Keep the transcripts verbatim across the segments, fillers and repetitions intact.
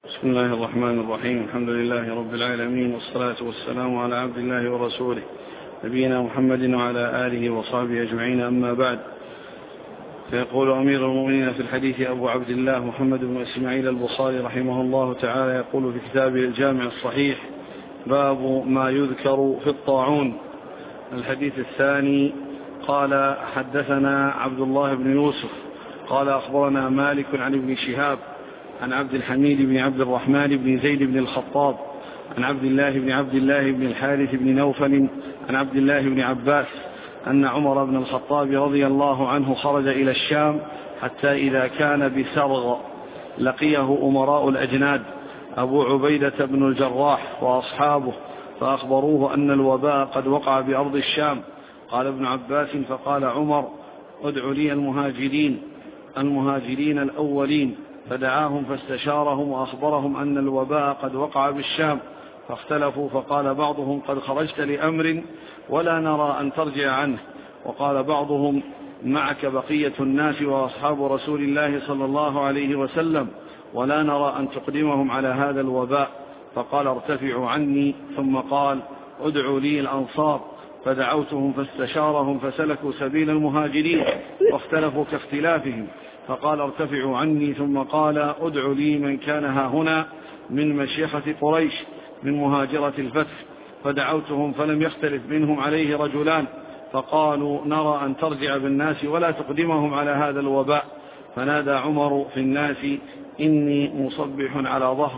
بسم الله الرحمن الرحيم. الحمد لله رب العالمين، والصلاة والسلام على عبد الله ورسوله نبينا محمد وعلى آله وصحبه أجمعين، أما بعد. فيقول أمير المؤمنين في الحديث أبو عبد الله محمد بن إسماعيل البخاري رحمه الله تعالى، يقول في كتابه الجامع الصحيح: باب ما يذكر في الطاعون. الحديث الثاني: قال حدثنا عبد الله بن يوسف قال أخبرنا مالك عن ابن شهاب عن عبد الحميد بن عبد الرحمن بن زيد بن الخطاب عن عبد الله بن عبد الله بن الحارث بن نوفل عن عبد الله بن عباس أن عمر بن الخطاب رضي الله عنه خرج إلى الشام، حتى إذا كان بسرغ لقيه أمراء الأجناد أبو عبيدة بن الجراح وأصحابه، فأخبروه أن الوباء قد وقع بأرض الشام. قال ابن عباس: فقال عمر: ادع لي المهاجرين المهاجرين الأولين، فدعاهم فاستشارهم وأخبرهم أن الوباء قد وقع بالشام، فاختلفوا، فقال بعضهم: قد خرجت لأمر ولا نرى أن ترجع عنه، وقال بعضهم: معك بقية الناس وأصحاب رسول الله صلى الله عليه وسلم، ولا نرى أن تقدمهم على هذا الوباء، فقال: ارتفعوا عني. ثم قال: ادعوا لي الأنصار، فدعوتهم فاستشارهم فسلكوا سبيل المهاجرين واختلفوا كاختلافهم، فقال: ارتفعوا عني. ثم قال: ادعوا لي من كان ها هنا من مشيخة قريش من مهاجرة الفتح، فدعوتهم فلم يختلف منهم عليه رجلان، فقالوا: نرى أن ترجع بالناس ولا تقدمهم على هذا الوباء. فنادى عمر في الناس: إني مصبح على ظهر،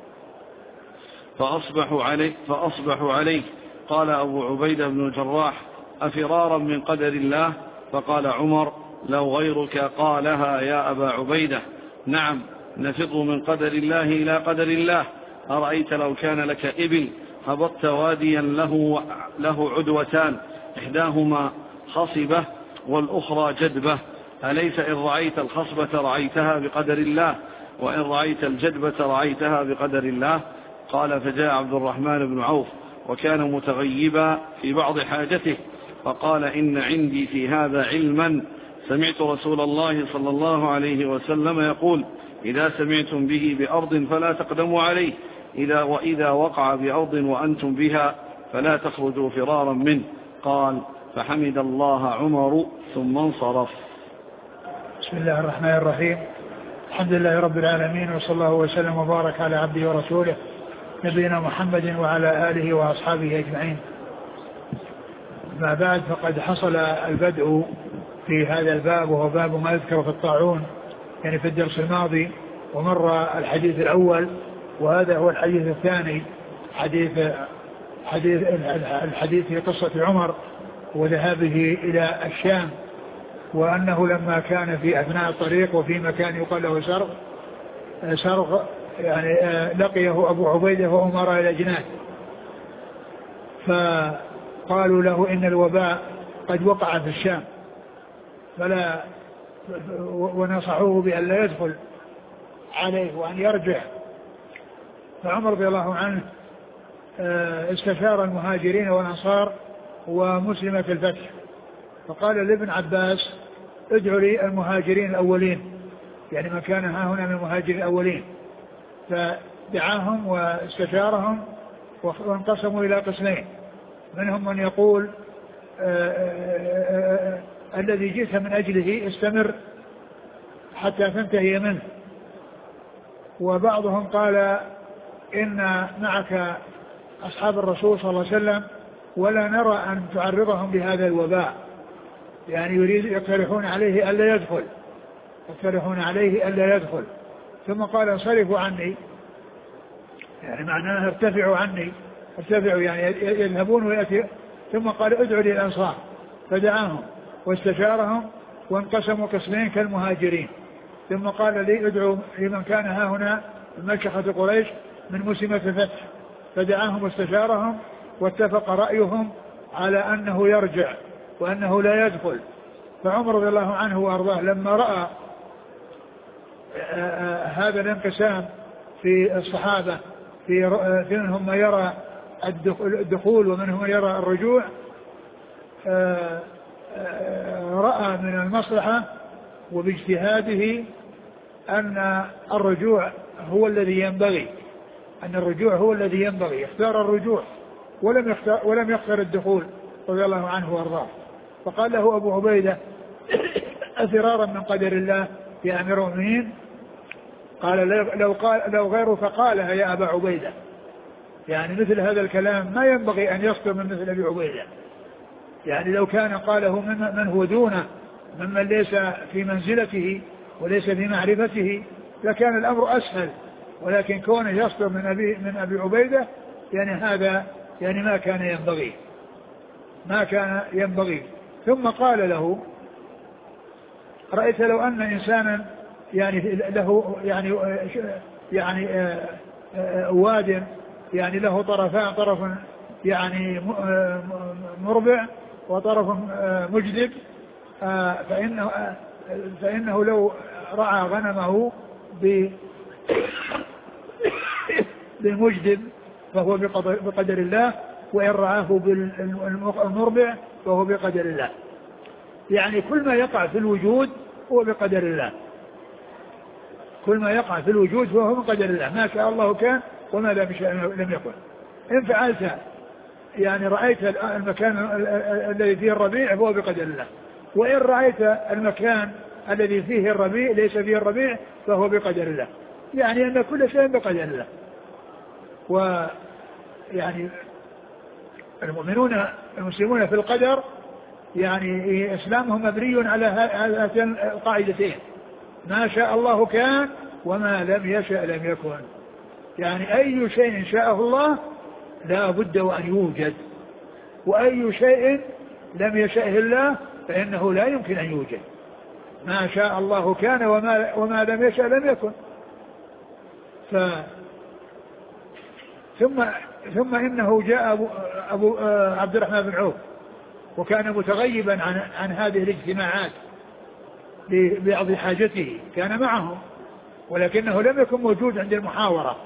فأصبحوا عليه, فأصبحوا عليه. قال أبو عبيدة بن الجراح: أفرارا من قدر الله؟ فقال عمر: لو غيرك قالها يا أبا عبيدة. نعم، نفر من قدر الله إلى قدر الله. أرأيت لو كان لك إبل هبطت واديا له, له عدوتان، إحداهما خصبة والأخرى جدبة، أليس إن رعيت الخصبة رعيتها بقدر الله، وإن رعيت الجدبة رعيتها بقدر الله؟ قال: فجاء عبد الرحمن بن عوف وكان متغيبا في بعض حاجته، فقال: إن عندي في هذا علما، سمعت رسول الله صلى الله عليه وسلم يقول: إذا سمعتم به بأرض فلا تقدموا عليه، إذا وإذا وقع بأرض وأنتم بها فلا تخرجوا فرارا منه. قال: فحمد الله عمر ثم انصرف. بسم الله الرحمن الرحيم. الحمد لله رب العالمين، وصلى الله وسلم وبارك على عبده ورسوله نبينا محمد وعلى آله وأصحابه أجمعين. ما بعد، فقد حصل البدء في هذا الباب، وهو باب ما يذكر في الطاعون، يعني في الدرس الماضي، ومر الحديث الأول، وهذا هو الحديث الثاني، حديث حديث الحديث في قصة عمر وذهابه إلى الشام، وأنه لما كان في أثناء الطريق وفي مكان يقال له سرغ سرغ يعني لقيه أبو عبيدة وأمراء الأجناد، فقالوا له إن الوباء قد وقع في الشام، فلا ونصحوه بأن لا يدخل عليه وأن يرجع. فعمر رضي الله عنه استشار المهاجرين والأنصار ومسلمة الفتح، فقال لابن عباس: ادعوا لي المهاجرين الأولين، يعني من كان ها هنا من المهاجرين الأولين. فدعاهم واستشارهم وانقسموا إلى قسمين، منهم من يقول آآ آآ الذي جئت من أجله استمر حتى تنتهي منه، وبعضهم قال: إن معك أصحاب الرسول صلى الله عليه وسلم ولا نرى أن تعرضهم بهذا الوباء، يعني يريد يقترحون عليه ألا يدخل يقترحون عليه ألا يدخل ثم قال: انصرفوا عني، يعني معناه ارتفعوا عني، ارتفعوا يعني يذهبون ويأتي. ثم قال: ادعوا لي الأنصار، فدعاهم واستشارهم وانقسموا قسمين كالمهاجرين. ثم قال لي: ادعوا لمن كان ها هنا من مشيخة قريش من مسلمة الفتح، فدعاهم واستشارهم واتفق رأيهم على أنه يرجع وأنه لا يدخل. فعمر رضي الله عنه وأرضاه لما رأى هذا الانقسام في الصحابة، في منهم من يرى الدخول ومنهم من يرى الرجوع، رأى من المصلحة وباجتهاده أن الرجوع هو الذي ينبغي، أن الرجوع هو الذي ينبغي، اختار الرجوع ولم يختار, ولم يختار الدخول رضي الله عنه وارضاه. فقال له أبو عبيدة أفرارا من قدر الله يا أمير المؤمنين؟ قال لو, قال لو غيره فقالها يا أبا عبيدة. يعني مثل هذا الكلام ما ينبغي أن يصدر من مثل أبي عبيدة. يعني لو كان قاله من, من هو دونه ممن ليس في منزلته وليس في معرفته لكان الأمر أسهل، ولكن كونه يصدر من أبي, من أبي عبيدة يعني هذا يعني ما كان ينبغي ما كان ينبغي. ثم قال له رأيت لو أن إنسانا يعني له يعني يعني واد يعني له طرفان، طرف يعني مربع وطرف مجدب، فإنه, فإنه لو رعى غنمه بالمجدب فهو بقدر الله، وإن رعاه بالمربع فهو بقدر الله. يعني كل ما يقع في الوجود هو بقدر الله، كل ما يقع في الوجود فهو بقدر الله، ما شاء الله كان وما لم يكن. إن فعلت يعني رأيت المكان الذي فيه الربيع فهو بقدر الله، وإن رأيت المكان الذي فيه الربيع ليس فيه الربيع فهو بقدر الله. يعني أن كل شيء بقدر الله. ويعني المؤمنون المسلمون في القدر يعني إسلامهم مبني على هاتين القاعدتين: ما شاء الله كان وما لم يشأ لم يكن. يعني أي شيء شاءه الله لا بد وأن يوجد، وأي شيء لم يشأه الله فإنه لا يمكن أن يوجد. ما شاء الله كان وما, وما لم يشأ لم يكن. ف ثم ثم إنه جاء أبو, أبو عبد الرحمن بن عوف وكان متغيبا عن, عن هذه الاجتماعات لبعض حاجته، كان معهم ولكنه لم يكن موجود عند المحاورة.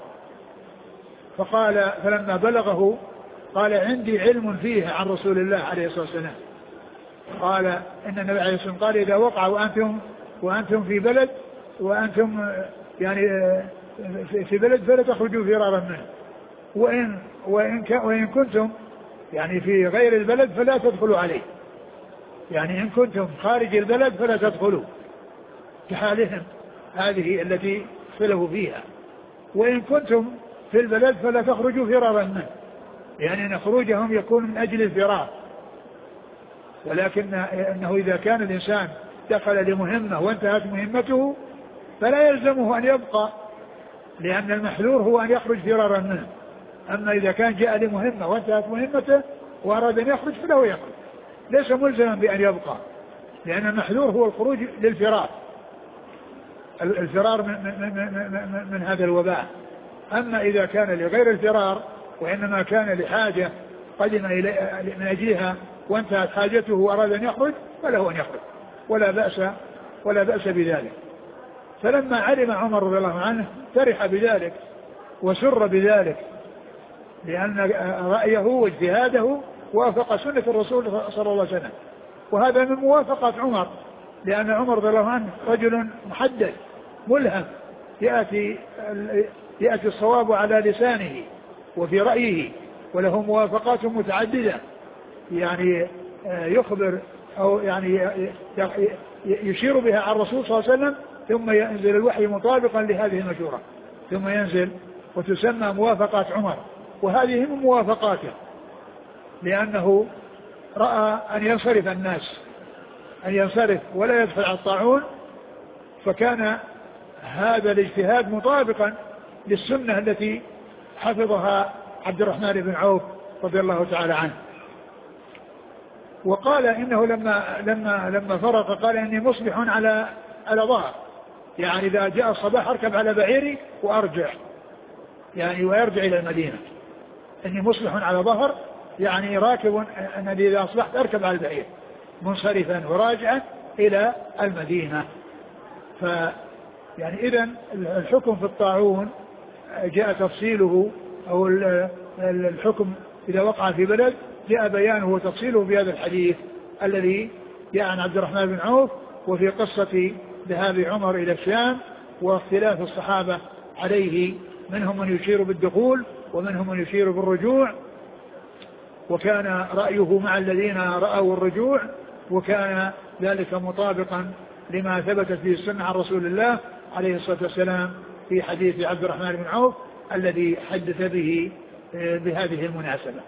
فقال فلما بلغه قال عندي علم فيها عن رسول الله عليه الصلاة والسلام. قال إن النبي عليه الصلاة والسلام قال إذا وقع وأنتم, وأنتم في بلد وأنتم يعني في بلد فلا تخرجوا فرارا منه، وإن, وإن, وإن كنتم يعني في غير البلد فلا تدخلوا عليه. يعني إن كنتم خارج البلد فلا تدخلوا كحالهم هذه التي اختلفوا فيها، وإن كنتم في البلد فلا تخرجوا فرارا منه، يعني أن خروجهم يكون من أجل الفرار. ولكن أنه إذا كان الإنسان دخل لمهمة وانتهت مهمته فلا يلزمه أن يبقى، لأن المحذور هو أن يخرج فرارا منه. أما إذا كان جاء لمهمة وانتهت مهمته وأراد أن يخرج فله يخرج، ليس ملزما بأن يبقى، لأن المحذور هو الخروج للفرار، الفرار من, من, من, من, من هذا الوباء. أما إذا كان لغير الفرار وإنما كان لحاجة قدم من أجلها وانتهت حاجته وأراد أن يخرج فله أن يخرج ولا بأس ولا بأس بذلك. فلما علم عمر رضي الله عنه فرح بذلك وسر بذلك، لأن رأيه واجتهاده وافق سنة الرسول صلى الله عليه وسلم، وهذا من موافقة عمر، لأن عمر رضي الله عنه رجل محدد ملهم، يأتي يأتي الصواب على لسانه وفي رأيه، وله موافقات متعددة، يعني يخبر أو يعني يشير بها على الرسول صلى الله عليه وسلم، ثم ينزل الوحي مطابقا لهذه المشورة، ثم ينزل وتسمى موافقات عمر، وهذه من موافقاته، لأنه رأى أن ينصرف الناس، أن ينصرف ولا يدخل على الطاعون، فكان هذا الاجتهاد مطابقا للسنة التي حفظها عبد الرحمن بن عوف رضي الله تعالى عنه. وقال إنه لما لما لما فرق قال إني مصبح على على ظهر، يعني إذا جاء الصباح أركب على بعيري وأرجع، يعني ويرجع إلى المدينة. إني مصبح على ظهر يعني راكب، أن إذا أصبحت أركب على البعير منصرفا وراجعا إلى المدينة. ف يعني إذن الحكم في الطاعون جاء تفصيله، أو الحكم إذا وقع في بلد جاء بيانه وتفصيله في هذا الحديث الذي جاء عن عبد الرحمن بن عوف، وفي قصة ذهاب عمر إلى الشام واختلاف الصحابة عليه، منهم من يشير بالدخول ومنهم من يشير بالرجوع، وكان رأيه مع الذين رأوا الرجوع، وكان ذلك مطابقا لما ثبتت به السنة عن رسول الله عليه الصلاة والسلام في حديث عبد الرحمن بن عوف الذي حدث به بهذه المناسبة.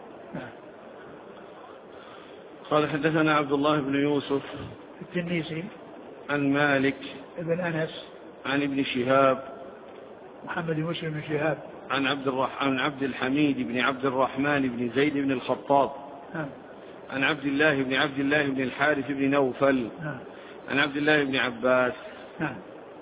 قال حدثنا عبد الله بن يوسف التنيسي عن مالك بن أنس عن ابن شهاب محمد بن مسلم بن شهاب عن عبد الرحمن عن عبد الحميد بن عبد الرحمن بن زيد بن الخطاب نعم. عن عبد الله بن عبد الله بن الحارث بن نوفل نعم. عن عبد الله بن عباس نعم.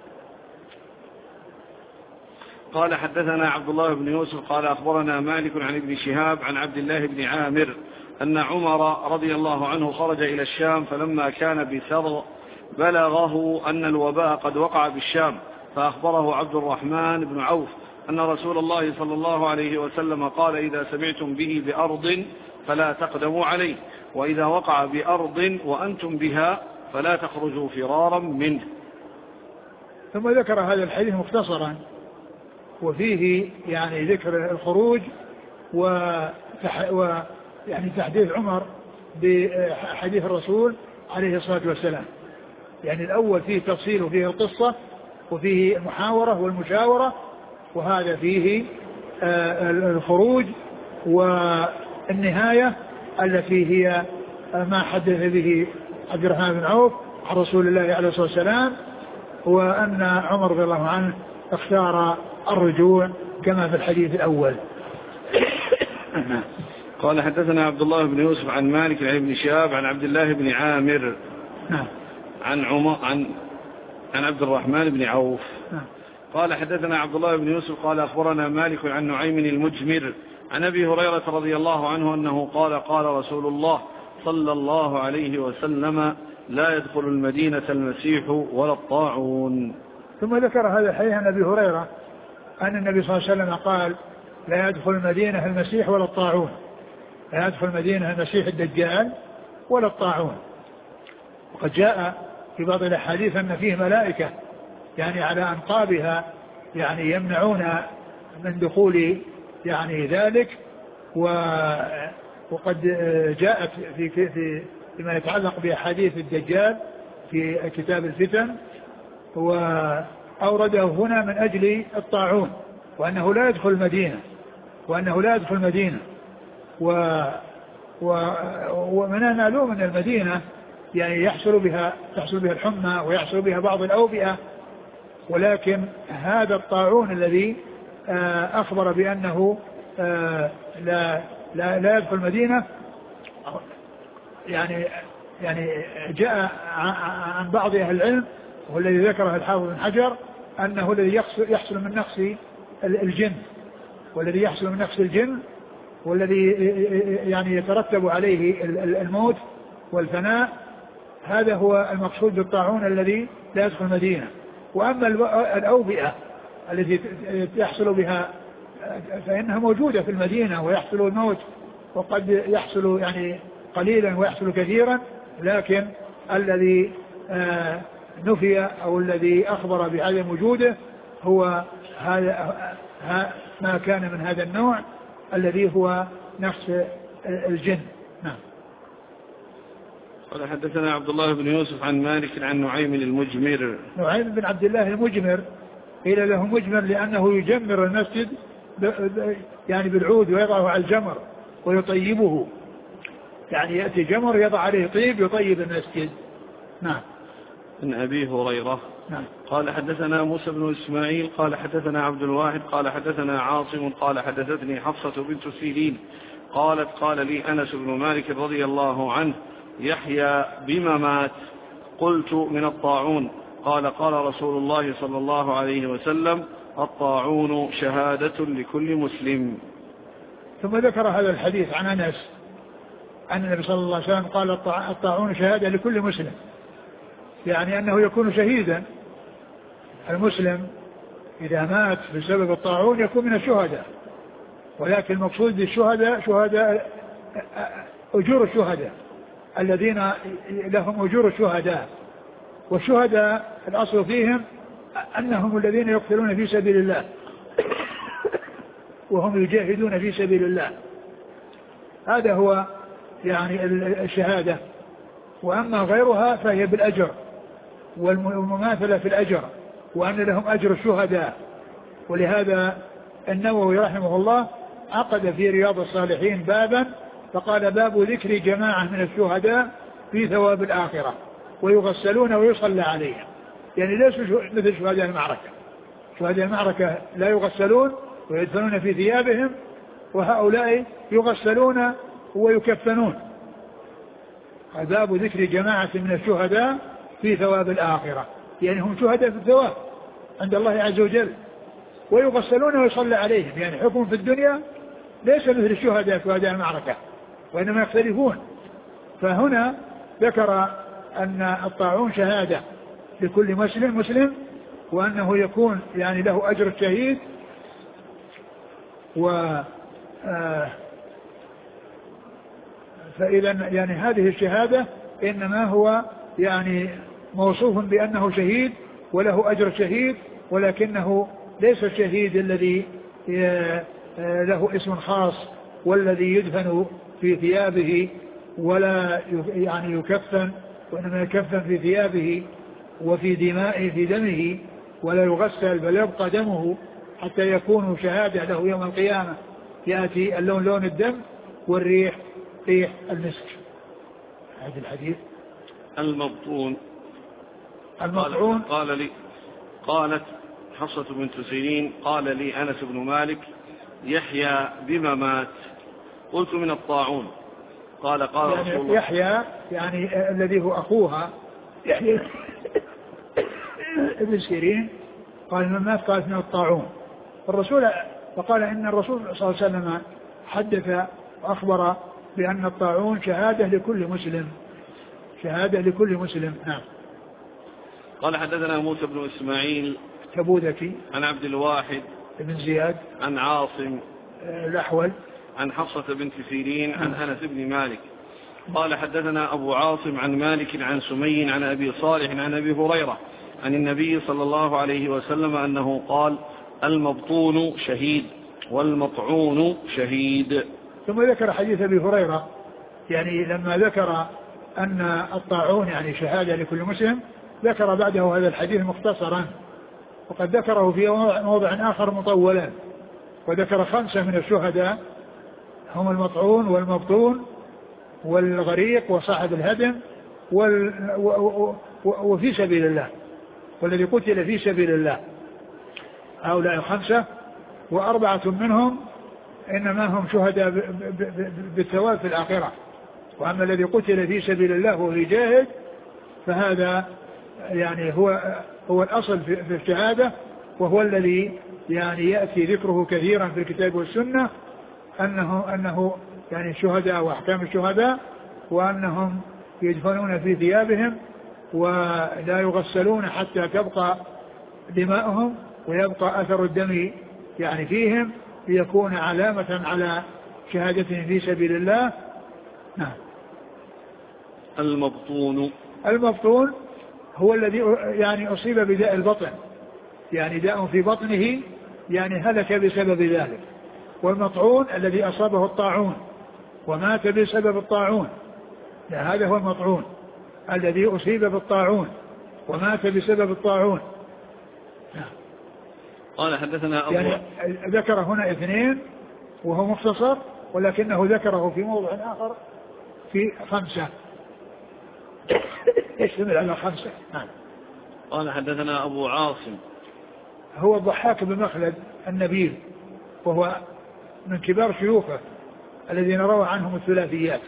قال حدثنا عبد الله بن يوسف قال أخبرنا مالك عن ابن شهاب عن عبد الله بن عامر أن عمر رضي الله عنه خرج إلى الشام، فلما كان بثر بلغه أن الوباء قد وقع بالشام، فأخبره عبد الرحمن بن عوف أن رسول الله صلى الله عليه وسلم قال: إذا سمعتم به بأرض فلا تقدموا عليه، وإذا وقع بأرض وأنتم بها فلا تخرجوا فرارا منه. ثم ذكر هذا الحديث مختصرا، وفيه يعني ذكر الخروج وتح... و يعني تحديث عمر بحديث الرسول عليه الصلاة والسلام. يعني الأول فيه تفصيل وفيه القصة وفيه المحاورة والمشاورة، وهذا فيه الخروج والنهاية التي هي ما حدث به عبد الرحمن بن عوف عن رسول الله عليه الصلاة والسلام، وأن عمر رضي الله عنه اختار الرجوع كما في الحديث الأول. قال حدثنا عبد الله بن يوسف عن مالك عن ابن شهاب عن عبد الله بن عامر عن عمر عن عن عبد الرحمن بن عوف قال حدثنا عبد الله بن يوسف قال أخبرنا مالك عن نعيم المجمر عن أبي هريرة رضي الله عنه أنه قال: قال رسول الله صلى الله عليه وسلم: لا يدخل المدينة المسيح ولا الطاعون. ثم ذكر هذا الحديث عن أبي هريرة أن النبي صلى الله عليه وسلم قال: لا يدخل المدينة المسيح ولا الطاعون، لا يدخل المدينة المسيح الدجال ولا الطاعون. وقد جاء في بعض الأحاديث أن فيه ملائكة يعني على أنقابها يعني يمنعون من دخول يعني ذلك، وقد جاءت في في فيما يتعلق بأحاديث الدجال في كتاب الفتن، وأورده هنا من أجل الطاعون، وأنه لا يدخل المدينة وأنه لا يدخل المدينة و ومن المعلوم أن المدينة يعني يحصل بها تحصل بها الحمى ويحصل بها بعض الأوبئة، ولكن هذا الطاعون الذي أخبر بأنه لا لا لا يدخل المدينة يعني يعني جاء عن بعض أهل العلم، والذي ذكره الحافظ بن حجر أنه الذي يحصل من نقص الجن والذي يحصل من نقص الجن والذي يعني يترتب عليه الموت والفناء، هذا هو المقصود بالطاعون الذي لا يدخل المدينة. وأما الأوبئة التي يحصل بها فإنها موجودة في المدينة ويحصل الموت، وقد يحصل يعني قليلا ويحصل كثيرا، لكن الذي نفي أو الذي أخبر بعدم وجوده هو هذا ما كان من هذا النوع الذي هو نقص الجن. نعم. قال حدثنا عبد الله بن يوسف عن مالك عن نعيم المجمر. نعيم بن عبد الله المجمر قيل له مجمر لأنه يجمر المسجد يعني بالعود ويضعه على الجمر ويطيبه، يعني يأتي جمر يضع عليه طيب يطيب المسجد. نعم. من أبي هريرة. نعم. قال حدثنا موسى بن إسماعيل قال حدثنا عبد الواحد قال حدثنا عاصم قال حدثتني حفصة بنت سيرين قالت: قال لي أنس بن مالك رضي الله عنه: يحيى بما مات؟ قلت: من الطاعون. قال: قال رسول الله صلى الله عليه وسلم: الطاعون شهادة لكل مسلم. ثم ذكر هذا الحديث عن أنس أن النبي صلى الله عليه وسلم قال: الطاعون شهادة لكل مسلم، يعني أنه يكون شهيدا. المسلم إذا مات بسبب الطاعون يكون من الشهداء، ولكن المقصود بالشهداء شهداء أجور الشهداء الذين لهم أجور الشهداء، والشهداء الأصل فيهم أنهم الذين يقتلون في سبيل الله وهم يجاهدون في سبيل الله. هذا هو يعني الشهادة. وأما غيرها فهي بالأجر والمماثلة في الأجر، وأن لهم أجر الشهداء. ولهذا النووي رحمه الله عقد في رياض الصالحين بابا فقال: باب ذكر جماعة من الشهداء في ثواب الآخرة ويغسلون ويصلى عليهم. يعني ليسوا مثل شهداء المعركة. شهداء المعركة لا يغسلون ويدفنون في ثيابهم، وهؤلاء يغسلون ويكفنون. باب ذكر جماعة من الشهداء في ثواب الآخرة، يعني هم شهداء في الثواب عند الله عز وجل، ويغسلون ويصلى عليهم. يعني حكم في الدنيا ليس مثل الشهداء شهداء المعركة، وإنما يختلفون. فهنا ذكر أن الطاعون شهادة لكل مسلم مسلم، وأنه يكون يعني له أجر الشهيد. و آه فإذا يعني هذه الشهادة إنما هو يعني موصوف بأنه شهيد وله أجر شهيد، ولكنه ليس الشهيد الذي له اسم خاص والذي يدفن في ثيابه ولا يعني يكفن، وإنما يكفن في ثيابه وفي دمائه في دمه ولا يغسل، بل يبقى دمه حتى يكون شهادة له يوم القيامة. يأتي اللون لون الدم والريح ريح المسك. هذا الحديث. المبطون المبطون قال, قال لي قالت حفصة بنت سيرين: قال لي أنس بن مالك: يحيى بما مات؟ قلت: من الطاعون. قال: قال يعني رسول الله. يحيى يعني الذي هو أخوها يحيى ابن سيرين قال: من مات؟ قالت: من الطاعون. الرسول فقال إن الرسول صلى الله عليه وسلم حدث وأخبر بأن الطاعون شهادة لكل مسلم، شهادة لكل مسلم. نعم. قال: حدثنا موسى بن إسماعيل تبوذكي عن عبد الواحد بن زياد عن عاصم الأحول عن حفصة بنت سيرين عن أنس بن مالك قال: حدثنا أبو عاصم عن مالك عن سمي عن أبي صالح عن أبي هريرة عن النبي صلى الله عليه وسلم أنه قال: المبطون شهيد والمطعون شهيد. ثم ذكر حديث أبي هريرة، يعني لما ذكر أن الطاعون يعني شهادة لكل مسلم ذكر بعده هذا الحديث مختصرا، وقد ذكره في موضع آخر مطولا، وذكر خمسة من الشهداء هم المطعون والمبطون والغريق وصاحب الهدم وال... و... و... و... وفي سبيل الله، والذي قتل في سبيل الله. هؤلاء الخمسة، وأربعة منهم إنما هم شهداء ب... ب... ب... بالثواب في الآخرة. وأما الذي قتل في سبيل الله وهو يجاهد فهذا يعني هو هو الأصل في, في الشهادة، وهو الذي يعني يأتي ذكره كثيرا في الكتاب والسنة، أنه أنه يعني الشهداء وأحكام الشهداء، وأنهم يدفنون في ثيابهم ولا يغسلون حتى تبقى دماؤهم ويبقى أثر الدم يعني فيهم، ليكون علامة على شهادتهم في سبيل الله. نعم. المبطون المبطون هو الذي يعني أصيب بداء البطن، يعني داء في بطنه يعني هلك بسبب ذلك. والمطعون الذي أصابه الطاعون ومات بسبب الطاعون، لا هذا هو المطعون الذي أصيب بالطاعون ومات بسبب الطاعون. قال: حدثنا أبو يعني ذكر هنا اثنين وهو مختصر، ولكنه ذكره في موضع آخر في خمسة يشتمل على خمسة. نعم. قال: حدثنا أبو عاصم هو الضحاك بن مخلد النبيل، وهو من كبار شيوخه الذين روى عنهم الثلاثيات.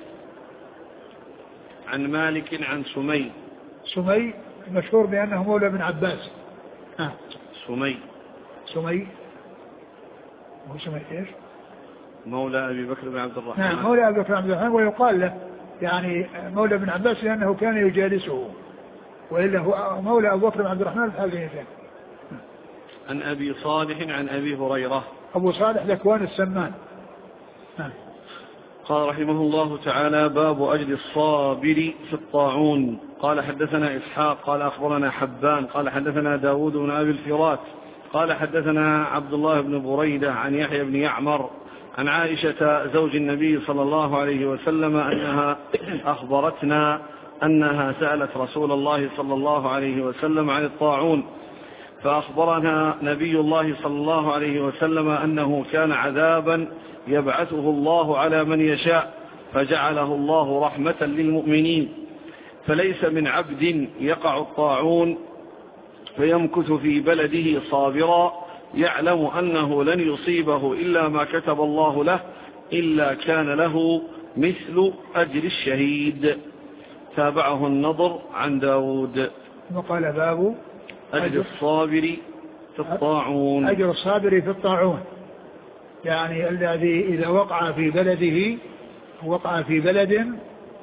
عن مالك عن سمي سمي مشهور بأنه مولى بن عباس. آه. سمي سمي هو سمي إيش؟ مولى أبي بكر بن عبد الرحمن. نعم، مولى أبي بكر بن عبد الرحمن، ويقال له يعني مولى بن عباس لأنه كان يجالسه، وإلا هو مولى أبو بكر بن عبد الرحمن الحالي. عن أبي صالح عن أبي هريرة. أبو صالح ذكوان السمان. نعم. قال رحمه الله تعالى: باب أجل الصابر في الطاعون. قال: حدثنا إسحاق قال أخبرنا حبان قال حدثنا داود بن أبي الفرات قال حدثنا عبد الله بن بريدة عن يحيى بن يعمر عن عائشة زوج النبي صلى الله عليه وسلم أنها أخبرتنا أنها سألت رسول الله صلى الله عليه وسلم عن الطاعون، فأخبرنا نبي الله صلى الله عليه وسلم أنه كان عذابا يبعثه الله على من يشاء، فجعله الله رحمة للمؤمنين، فليس من عبد يقع الطاعون فيمكث في بلده صابرا يعلم أنه لن يصيبه إلا ما كتب الله له إلا كان له مثل أجر الشهيد. تابعه النضر عن داود. وقال باب أجر الصابر في الطاعون. أجر الصابر في الطاعون، يعني الذي إذا وقع في بلده وقع في بلد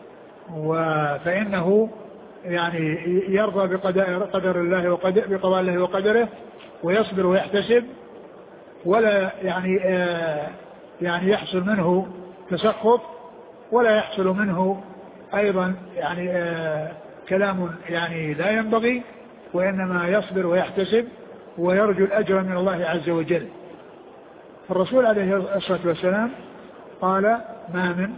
فإنه يعني يرضى بقدر الله وقدر بقضاء الله وقدره ويصبر ويحتسب، ولا يعني آه يعني يحصل منه تسخط، ولا يحصل منه أيضا يعني آه كلام يعني لا ينبغي، وإنما يصبر ويحتسب ويرجو الأجر من الله عز وجل. فالرسول عليه الصلاة والسلام قال ما من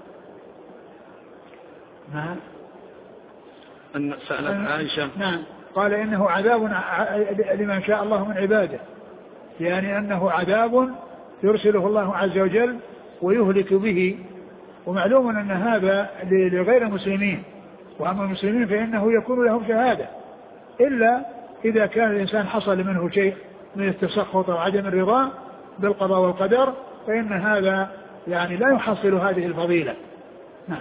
ما أن سألت عائشة نعم قال إنه عذاب لمن شاء الله من عباده، يعني أنه عذاب يرسله الله عز وجل ويهلك به. ومعلوم أن هذا لغير المسلمين، وأما المسلمين فإنه يكون لهم شهادة، إلا إذا كان الإنسان حصل منه شيء من التسخط أو عدم الرضا بالقضاء والقدر، فإن هذا يعني لا يحصل هذه الفضيلة. نعم.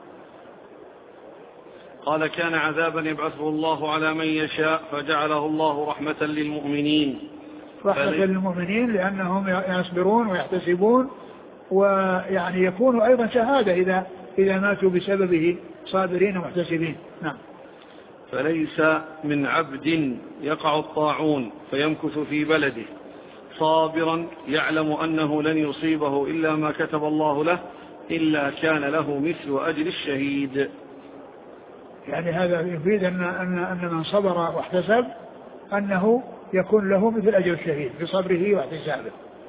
قال كان عذابا يبعثه الله على من يشاء فجعله الله رحمة للمؤمنين. رحمة للمؤمنين لأنهم يصبرون ويحتسبون، ويعني يكون أيضا شهادة إذا إذا ماتوا بسببه صابرين ومحتسبين. نعم. فليس من عبد يقع الطاعون فيمكث في بلده صابرا يعلم أنه لن يصيبه إلا ما كتب الله له إلا كان له مثل أجر الشهيد. يعني هذا يفيد أن, أن, أن من صبر واحتسب أنه يكون له مثل أجر الشهيد بصبره واحتسابه.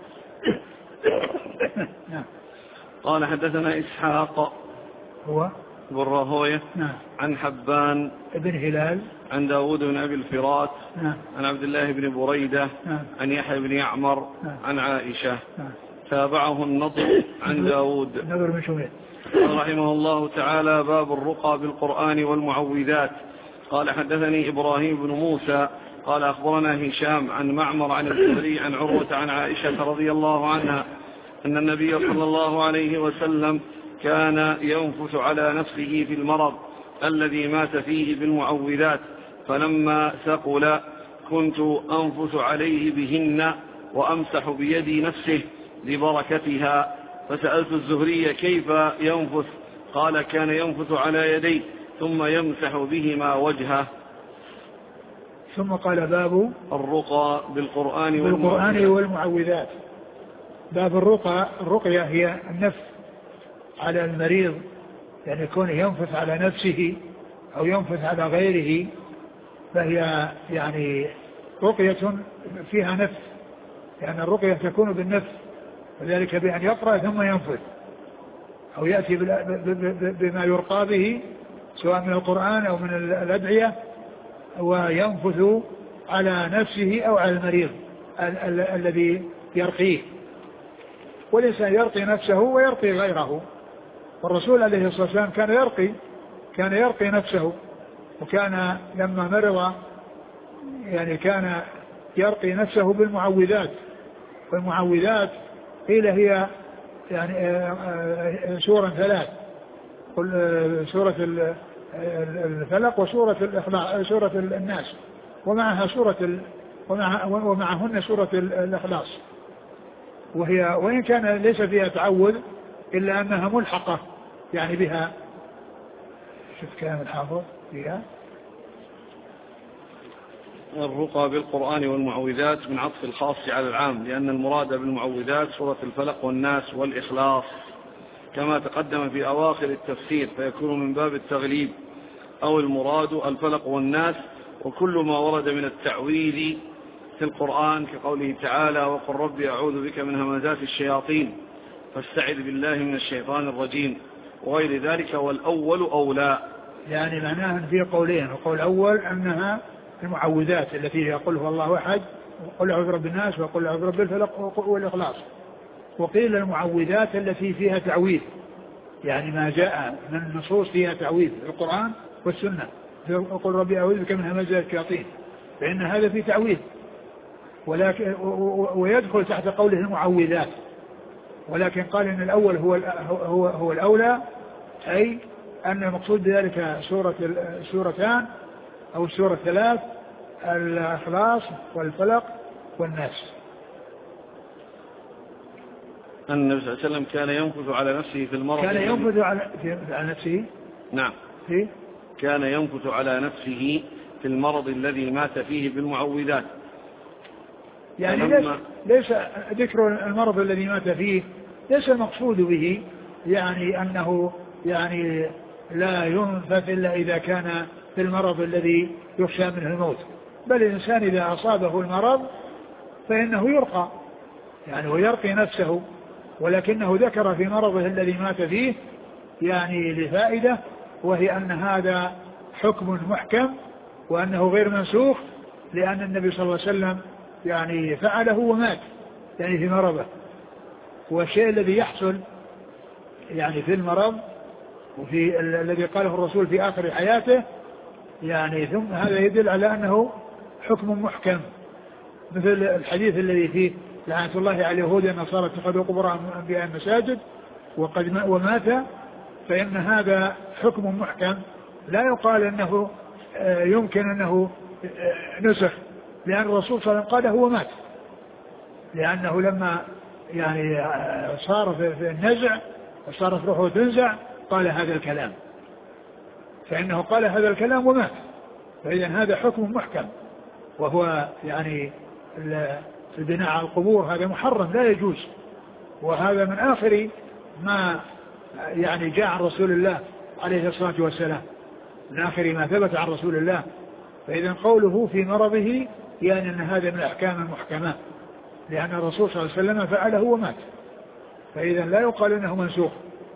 نعم. قال حدثنا إسحاق هو بن راهويه نعم. عن حبان ابن هلال عن داود بن أبي الفرات نعم. عن عبد الله بن بريدة نعم. عن يحيى بن يعمر نعم. عن عائشة نعم. تابعه النضر عن داود. النضر بن شميل رحمه الله تعالى. باب الرقى بالقرآن والمعوذات. قال حدثني إبراهيم بن موسى قال أخبرنا هشام عن معمر عن الزهري عن عروة عن عائشة رضي الله عنها أن النبي صلى الله عليه وسلم كان ينفث على نفسه في المرض الذي مات فيه بالمعوذات، فلما ثقل كنت أنفث عليه بهن وأمسح بيدي نفسه لبركتها، فسألت الزهري كيف ينفث؟ قال كان ينفث على يديه ثم يمسح بهما وجهه. ثم قال باب الرقى بالقرآن, بالقرآن والمعوذات. باب الرقى، الرقية هي النفث على المريض، يعني يكون ينفث على نفسه أو ينفث على غيره، فهي يعني رقية فيها نفث، يعني الرقية تكون بالنفث، وذلك بأن يقرأ ثم ينفث أو يأتي بما يرقى به سواء من القرآن أو من الأدعية وينفث على نفسه أو على المريض الذي يرقيه. والإنسان يرقي نفسه ويرقي غيره، والرسول عليه الصلاة والسلام كان يرقي كان يرقي نفسه، وكان لما مرض يعني كان يرقي نفسه بالمعوذات. والمعوذات قيل هي يعني سورة ثلاث، سورة الفلق وسورة الإخلاص سورة الناس ومعها سورة ومعهن سورة الإخلاص، وهي وإن كان ليس فيها تعوذ إلا أنها ملحقة يعني بها. شوف كلام الحافظ فيها الرقى بالقرآن والمعوذات من عطف الخاص على العام، لأن المراد بالمعوذات سورة الفلق والناس والإخلاص كما تقدم في أواخر التفسير، فيكون من باب التغليب، أو المراد الفلق والناس وكل ما ورد من التعويذ في القرآن كقوله تعالى وقل ربي أعوذ بك من همزات الشياطين فاستعذ بالله من الشيطان الرجيم وغير ذلك، والأول أولى. يعني معناها في قولين، القول الأول أنها المعوذات التي يقول هو الله أحد وقل أعوذ برب الناس وقل أعوذ برب الفلق والإخلاص، وقيل المعوذات التي فيها تعويذ، يعني ما جاء من النصوص فيها تعويذ في القرآن والسنة، وقل ربي أعوذ بك من همزات الشياطين، فإن هذا في تعويذ، ولكن ويدخل تحت قوله المعوذات، ولكن قال إن الأول هو هو هو الأولى، أي أن المقصود بذلك سورة سورتان أو السورة الثلاث، الإخلاص والفلق والناس. النبي صلى الله عليه وسلم كان ينفث على نفسه في المرض، كان ينفث على, على نفسه نعم في كان ينفث على نفسه في المرض الذي مات فيه بالمعوذات. يعني ليس, ليس ذكر المرض الذي مات فيه ليس المقصود به يعني أنه يعني لا ينفث إلا إذا كان في المرض الذي يخشى منه الموت، بل الإنسان إذا أصابه المرض فإنه يرقى، يعني ويرقي نفسه، ولكنه ذكر في مرضه الذي مات فيه يعني لفائدة، وهي أن هذا حكم محكم وأنه غير منسوخ، لأن النبي صلى الله عليه وسلم يعني فعله ومات يعني في مرضه، والشيء الذي يحصل يعني في المرض وفي الذي قاله الرسول في آخر حياته يعني ثم هذا يدل على أنه حكم محكم، مثل الحديث الذي فيه لعنة الله على اليهود والنصارى اتخذوا قبور أنبياء مساجد وقد ومات، فإن هذا حكم محكم لا يقال أنه يمكن أنه نسخ، لأن الرسول صلى الله عليه وسلم قال هو مات، لأنه لما يعني صار في النزع وصارت روحه تنزع قال هذا الكلام، فإنه قال هذا الكلام ومات، فإذا هذا حكم محكم، وهو يعني البناء على القبور هذا محرم لا يجوز، وهذا من آخر ما يعني جاء عن رسول الله عليه الصلاة والسلام، من آخر ما ثبت عن رسول الله، فإذا قوله في مرضه يعني أن هذا من الأحكام المحكمات، لأن الرسول صلى الله عليه وسلم فعله ومات، فإذا لا يقال أنه منسوخ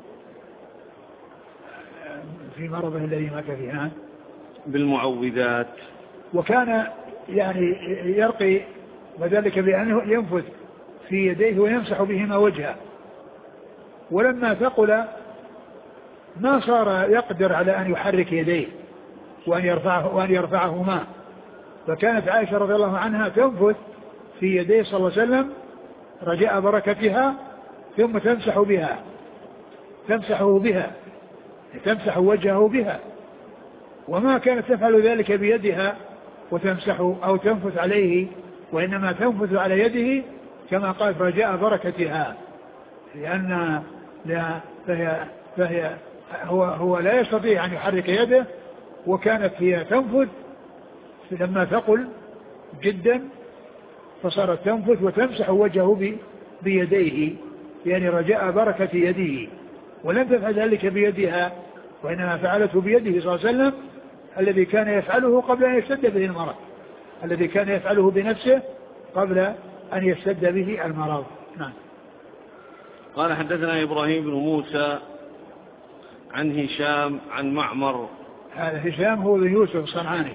في مرضه الذي مات فيه بالمعوذات. وكان يعني يرقي وذلك بأنه ينفث في يديه ويمسح بهما وجهه، ولما ثقل ما صار يقدر على أن يحرك يديه وأن يرفعه وأن يرفعهما، فكانت عائشة رضي الله عنها تنفث في يديه صلى الله عليه وسلم رجاء بركتها ثم تمسح بها تمسحه بها تمسح وجهه بها، وما كانت تفعل ذلك بيدها وتمسحه أو تنفث عليه، وإنما تنفث على يده كما قال رجاء بركتها، لأن لا فهي فهي هو هو لا يستطيع أن يحرك يده، وكانت هي تنفث لما ثقل جدا فصارت تنفث وتمسح وجهه بيديه يعني رجاء بركة يده، ولم تفعل ذلك بيدها وإنما فعلته بيده صلى الله عليه وسلم الذي كان يفعله قبل أن يشتد به المرض، الذي كان يفعله بنفسه قبل أن يشتد به المرض. نعم. قال حدثنا إبراهيم بن موسى عن هشام عن معمر. هذا هشام هو بن يوسف الصنعاني.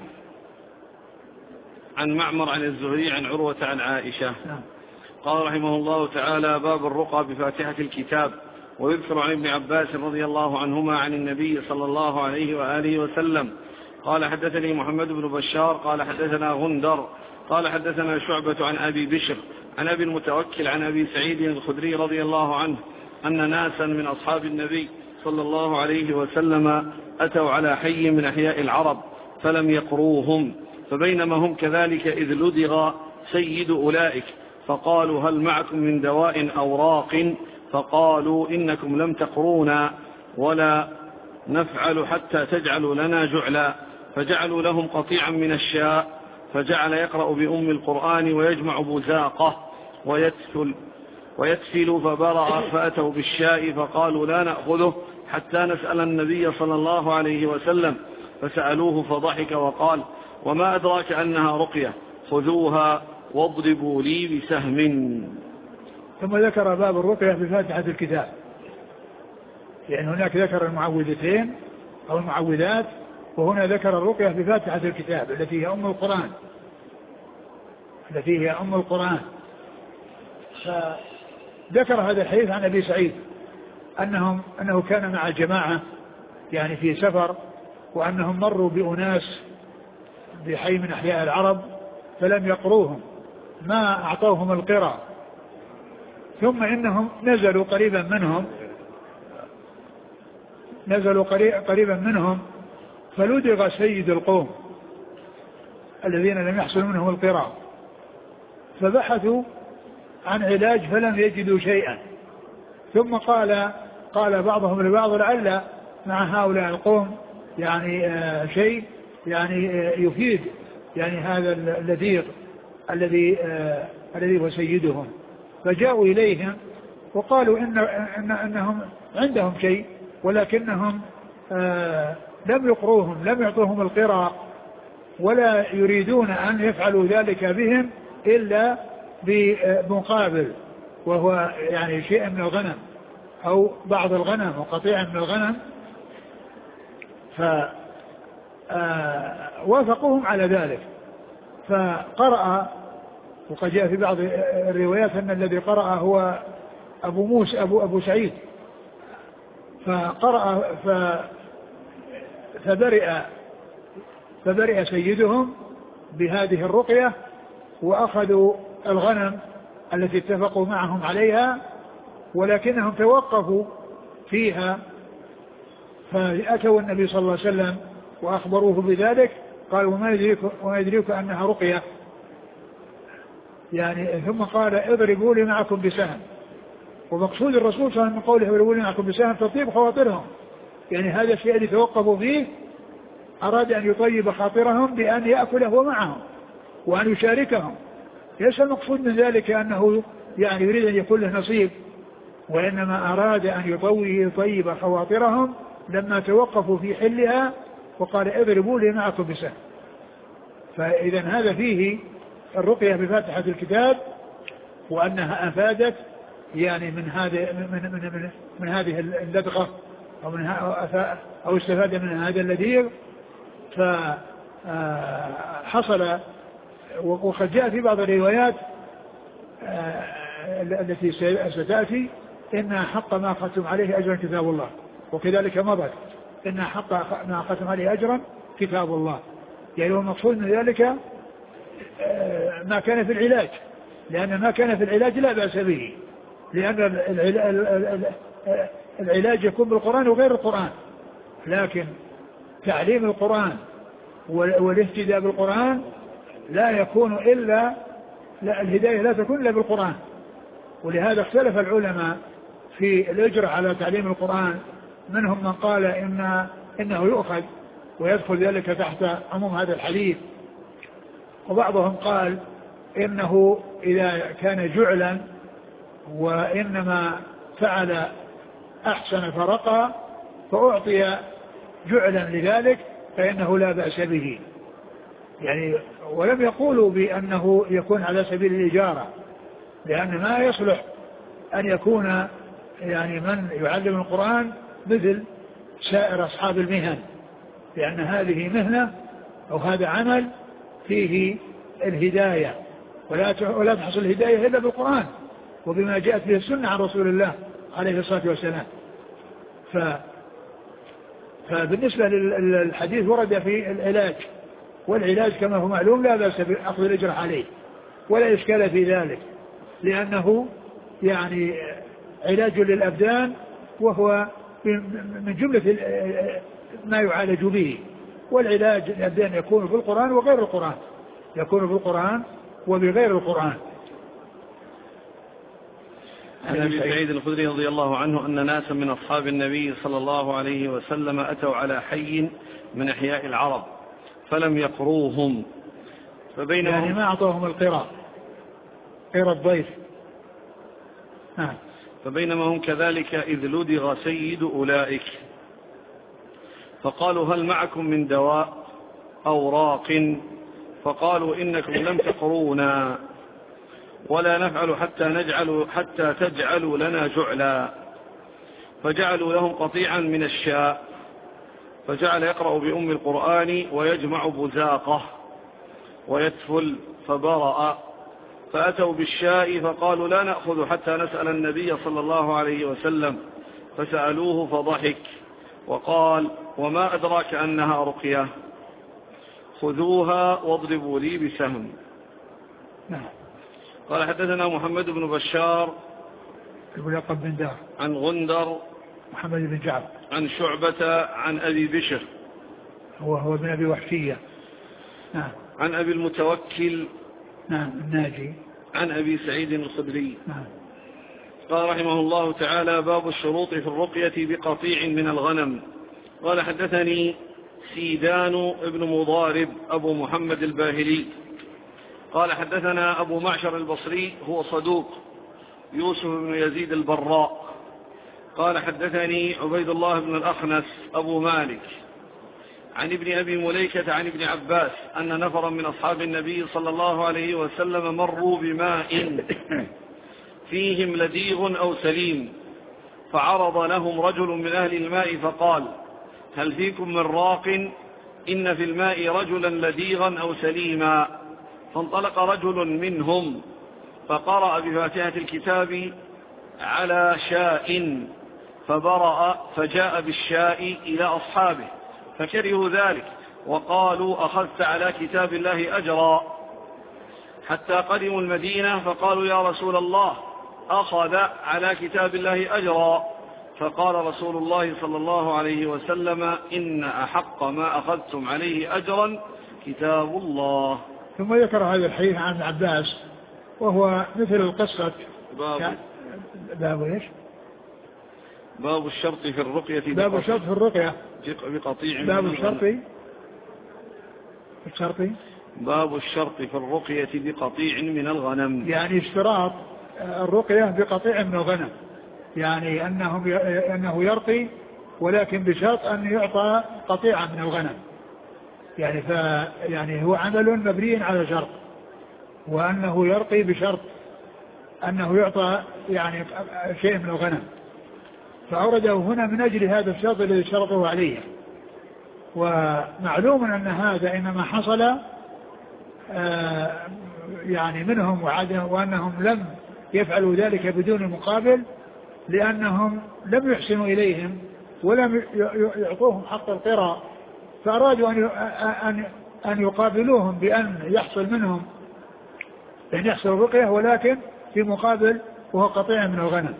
عن معمر عن الزهري عن عروة عن عائشة. نعم. قال رحمه الله تعالى باب الرقى بفاتحة الكتاب. ويذكر عن ابن عباس رضي الله عنهما عن النبي صلى الله عليه وآله وسلم قال حدثني محمد بن بشار قال حدثنا غندر قال حدثنا شعبة عن أبي بشر عن أبي المتوكل عن أبي سعيد الخدري رضي الله عنه أن ناسا من أصحاب النبي صلى الله عليه وسلم أتوا على حي من أحياء العرب فلم يقروهم، فبينما هم كذلك إذ لدغ سيد أولئك فقالوا هل معكم من دواء أو راق؟ فقالوا إنكم لم تقرونا ولا نفعل حتى تجعلوا لنا جعلا، فجعلوا لهم قطيعا من الشاء، فجعل يقرأ بأم القرآن ويجمع بزاقه ويتفل, ويتفل فبرأ، فأتوا بالشاء فقالوا لا نأخذه حتى نسأل النبي صلى الله عليه وسلم، فسألوه فضحك وقال وما أدراك أنها رقية، خذوها واضربوا لي بسهم. ثم ذكر باب الرقية بفاتحة الكتاب، يعني هناك ذكر المعوذتين أو المعوذات، وهنا ذكر الرقية بفاتحة الكتاب التي هي أم القرآن التي هي أم القرآن. فذكر هذا الحديث عن أبي سعيد أنهم أنه كان مع جماعة يعني في سفر، وأنهم مروا بأناس بحي من أحياء العرب فلم يقروهم، ما أعطوهم القرى، ثم إنهم نزلوا قريبا منهم نزلوا قريبا منهم فلدغ سيد القوم الذين لم يحصل منهم القراء، فبحثوا عن علاج فلم يجدوا شيئا، ثم قال قال بعضهم لبعض لعل مع هؤلاء القوم يعني آه شيء يعني آه يفيد يعني هذا اللذيذ الذي آه الذي هو سيدهم، فجاءوا إليهم وقالوا إن إن إنهم عندهم شيء ولكنهم آه لم يقروهم، لم يعطوهم القراء، ولا يريدون أن يفعلوا ذلك بهم إلا بمقابل، وهو يعني شيء من الغنم أو بعض الغنم وقطيع من الغنم. فوافقوهم على ذلك، فقرأ، وقد جاء في بعض الروايات أن الذي قرأ هو أبو موسى أبو, أبو سعيد، فقرأ ف فبرئ فبرئ سيدهم بهذه الرقية، وأخذوا الغنم التي اتفقوا معهم عليها، ولكنهم توقفوا فيها، فأتوا النبي صلى الله عليه وسلم وأخبروه بذلك، قالوا وما يدريك, وما يدريك أنها رقية يعني، ثم قال اضربوا لي معكم بسهم. ومقصود الرسول صلى الله عليه وسلم من قوله اضربوا لي معكم بسهم تطيب خواطرهم، يعني هذا الشيء الذي توقفوا فيه أراد أن يطيب خاطرهم بأن يأكله معهم وأن يشاركهم، ليس المقصود من ذلك أنه يعني يريد أن يكون له نصيب، وإنما أراد أن يطوي يطيب خواطرهم لما توقفوا في حلها، وقال اضربوا لي معكم بسهم. فإذا هذا فيه الرقية بفاتحة الكتاب، وأنها أفادت يعني من هذه من, من, من, من هذه اللدغة أو, من أو استفاد من هذا اللذيذ، فحصل. وقد جاء في بعض الروايات التي ستأتي إن حق ما أخذتم عليه أجرا كتاب الله، وكذلك مضت إن حق ما أخذتم عليه أجرا كتاب الله، يعني هو المقصود من ذلك ما كان في العلاج، لأن ما كان في العلاج لا بأس به، لأن العلاج يكون بالقرآن وغير القرآن، لكن تعليم القرآن والاهتداء بالقرآن لا يكون إلا لا الهداية لا تكون إلا بالقرآن. ولهذا اختلف العلماء في الإجراء على تعليم القرآن، منهم من قال إن إنه يؤخذ ويدخل ذلك تحت عموم هذا الحديث، وبعضهم قال إنه إذا كان جعلا وإنما فعل أحسن فرقا فأعطي جعلا لذلك فإنه لا بأس به، يعني ولم يقولوا بأنه يكون على سبيل الإجارة، لأن ما يصلح أن يكون يعني من يعلم القرآن مثل سائر أصحاب المهن، لأن هذه مهنة أو هذا عمل فيه الهداية، ولا تحصل الهداية إلا بالقرآن وبما جاءت به السنة عن رسول الله عليه الصلاة والسلام. ف فبالنسبة للحديث ورد في العلاج، والعلاج كما هو معلوم لا بأس بأخذ الإجرة عليه ولا إشكال في ذلك، لأنه يعني علاج للأبدان، وهو من جملة ما يعالج به، والعلاج للأبدان يكون في القرآن وغير القرآن، يكون في القرآن وبغير القرآن. عن أبي سعيد الخدري رضي الله عنه أن ناسا من أصحاب النبي صلى الله عليه وسلم أتوا على حي من أحياء العرب فلم يقروهم، فبينما يعني ما أعطوهم القراء قراء الضيف. نعم. فبينما هم كذلك إذ لدغ سيد أولئك فقالوا هل معكم من دواء أو راق؟ فقالوا إنكم لم تقرونا ولا نفعل حتى نجعل حتى تجعلوا لنا جعلا. فجعلوا لهم قطيعا من الشاء، فجعل يقرأ بأم القرآن ويجمع بزاقه ويتفل فبرأ. فأتوا بالشاء فقالوا لا نأخذ حتى نسأل النبي صلى الله عليه وسلم، فسألوه فضحك وقال وما أدراك أنها رقية، خذوها واضربوا لي بسهم. قال حدثنا محمد بن بشار الملقب بن دار عن غندر محمد بن جعفر عن شعبة عن أبي بشر هو هو ابن أبي وحشية نعم عن أبي المتوكل نعم الناجي عن أبي سعيد الخدري نعم. قال رحمه الله تعالى باب الشروط في الرقية بقطيع من الغنم. قال حدثني سيدان ابن مضارب أبو محمد الباهلي قال حدثنا أبو معشر البصري هو صدوق يوسف بن يزيد البراء قال حدثني عبيد الله بن الأخنس أبو مالك عن ابن أبي مليكة عن ابن عباس أن نفرا من أصحاب النبي صلى الله عليه وسلم مروا بماء فيهم لديغ أو سليم، فعرض لهم رجل من أهل الماء فقال هل فيكم من راق؟ إن في الماء رجلا لديغا أو سليما. فانطلق رجل منهم فقرأ بفاتحة الكتاب على شاء فبرأ، فجاء بالشاء إلى أصحابه فكرهوا ذلك وقالوا أخذت على كتاب الله أجرا، حتى قدموا المدينة فقالوا يا رسول الله أخذ على كتاب الله أجرا، فقال رسول الله صلى الله عليه وسلم إن أحق ما أخذتم عليه أجرا كتاب الله. ثم ذكر هذا الحديث عن عباس وهو مثل القصة باب باب ايش؟ باب الشرط في الرقية باب الشرط في الرقية بقطيع باب الشرط الشرط باب الشرط في الرقية بقطيع من الغنم، يعني اشتراط الرقية بقطيع من الغنم، يعني أنهم أنه يرقي ولكن بشرط أن يعطى قطيعا من الغنم، يعني ف يعني هو عمل مبني على شرط، وأنه يرقي بشرط أنه يعطى يعني شيء من الغنم، فأورده هنا من أجل هذا الشرط الذي شرطه عليه. ومعلوم أن هذا إنما حصل يعني منهم وأنهم لم يفعلوا ذلك بدون مقابل، لأنهم لم يحسنوا إليهم ولم يعطوهم حق القراء، فأرادوا أن أن يقابلوهم بأن يحصل منهم أن يحصل الرقية ولكن في مقابل وهو قطيع من الغنم،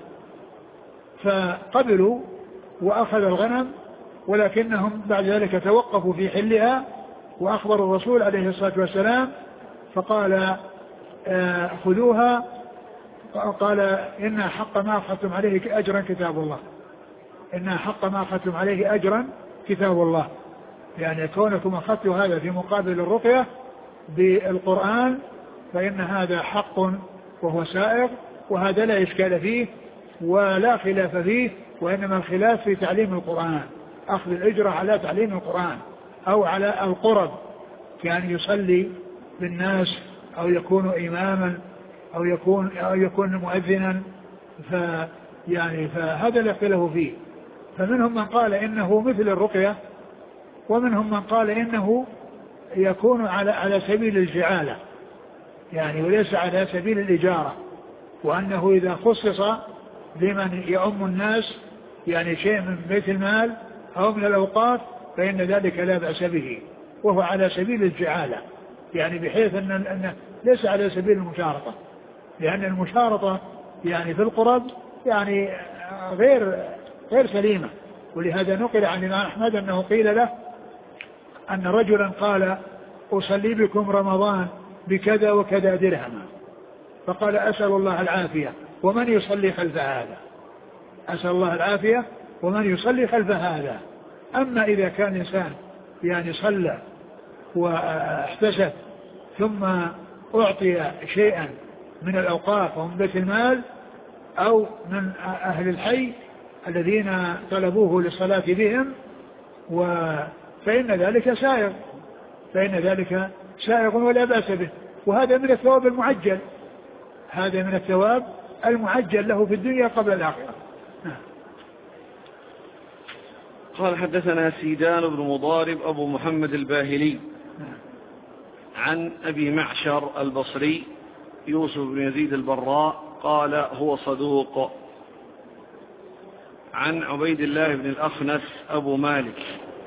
فقبلوا وأخذ الغنم، ولكنهم بعد ذلك توقفوا في حلها وأخبروا الرسول عليه الصلاة والسلام فقال آه خذوها، قال إن حق ما أخذتم عليه أجرا كتاب الله، إن حق ما أخذتم عليه أجرا كتاب الله، يعني كونكم أخذتوا هذا في مقابل الرقية بالقرآن فإن هذا حق وهو سائغ، وهذا لا إشكال فيه ولا خلاف فيه، وإنما الخلاف في تعليم القرآن، أخذ الأجرة على تعليم القرآن أو على القرب كأن يصلي بالناس أو يكون إماما أو يكون أو يكون مؤذنا، فيعني فهذا لا خلاف فيه. فمنهم من قال إنه مثل الرقية، ومنهم من قال إنه يكون على على سبيل الجعالة يعني وليس على سبيل الإجارة، وأنه إذا خصص لمن يعم الناس يعني شيء من بيت المال أو من الأوقاف فإن ذلك لا بأس به، وهو على سبيل الجعالة يعني بحيث أن أنه ليس على سبيل المشارطة، لأن المشارطة يعني في القرب يعني غير غير سليمة. ولهذا نقل عن الإمام أحمد أنه قيل له أن رجلا قال أصلي بكم رمضان بكذا وكذا درهما، فقال أسأل الله العافية ومن يصلي خلف هذا، أسأل الله العافية ومن يصلي خلف هذا. أما إذا كان إنسان يعني صلى واحتسب ثم أعطي شيئا من الأوقاف ومن بيت المال أو من أهل الحي الذين طلبوه للصلاة بهم فإن ذلك سائغ، فإن ذلك سائغ ولا بأس به، وهذا من الثواب المعجل، هذا من الثواب المعجل له في الدنيا قبل الآخرة. قال حدثنا سيدان بن مضارب أبو محمد الباهلي عن أبي معشر البصري يوسف بن يزيد البراء قال هو صدوق. عن عبيد الله بن الأخنس أبو مالك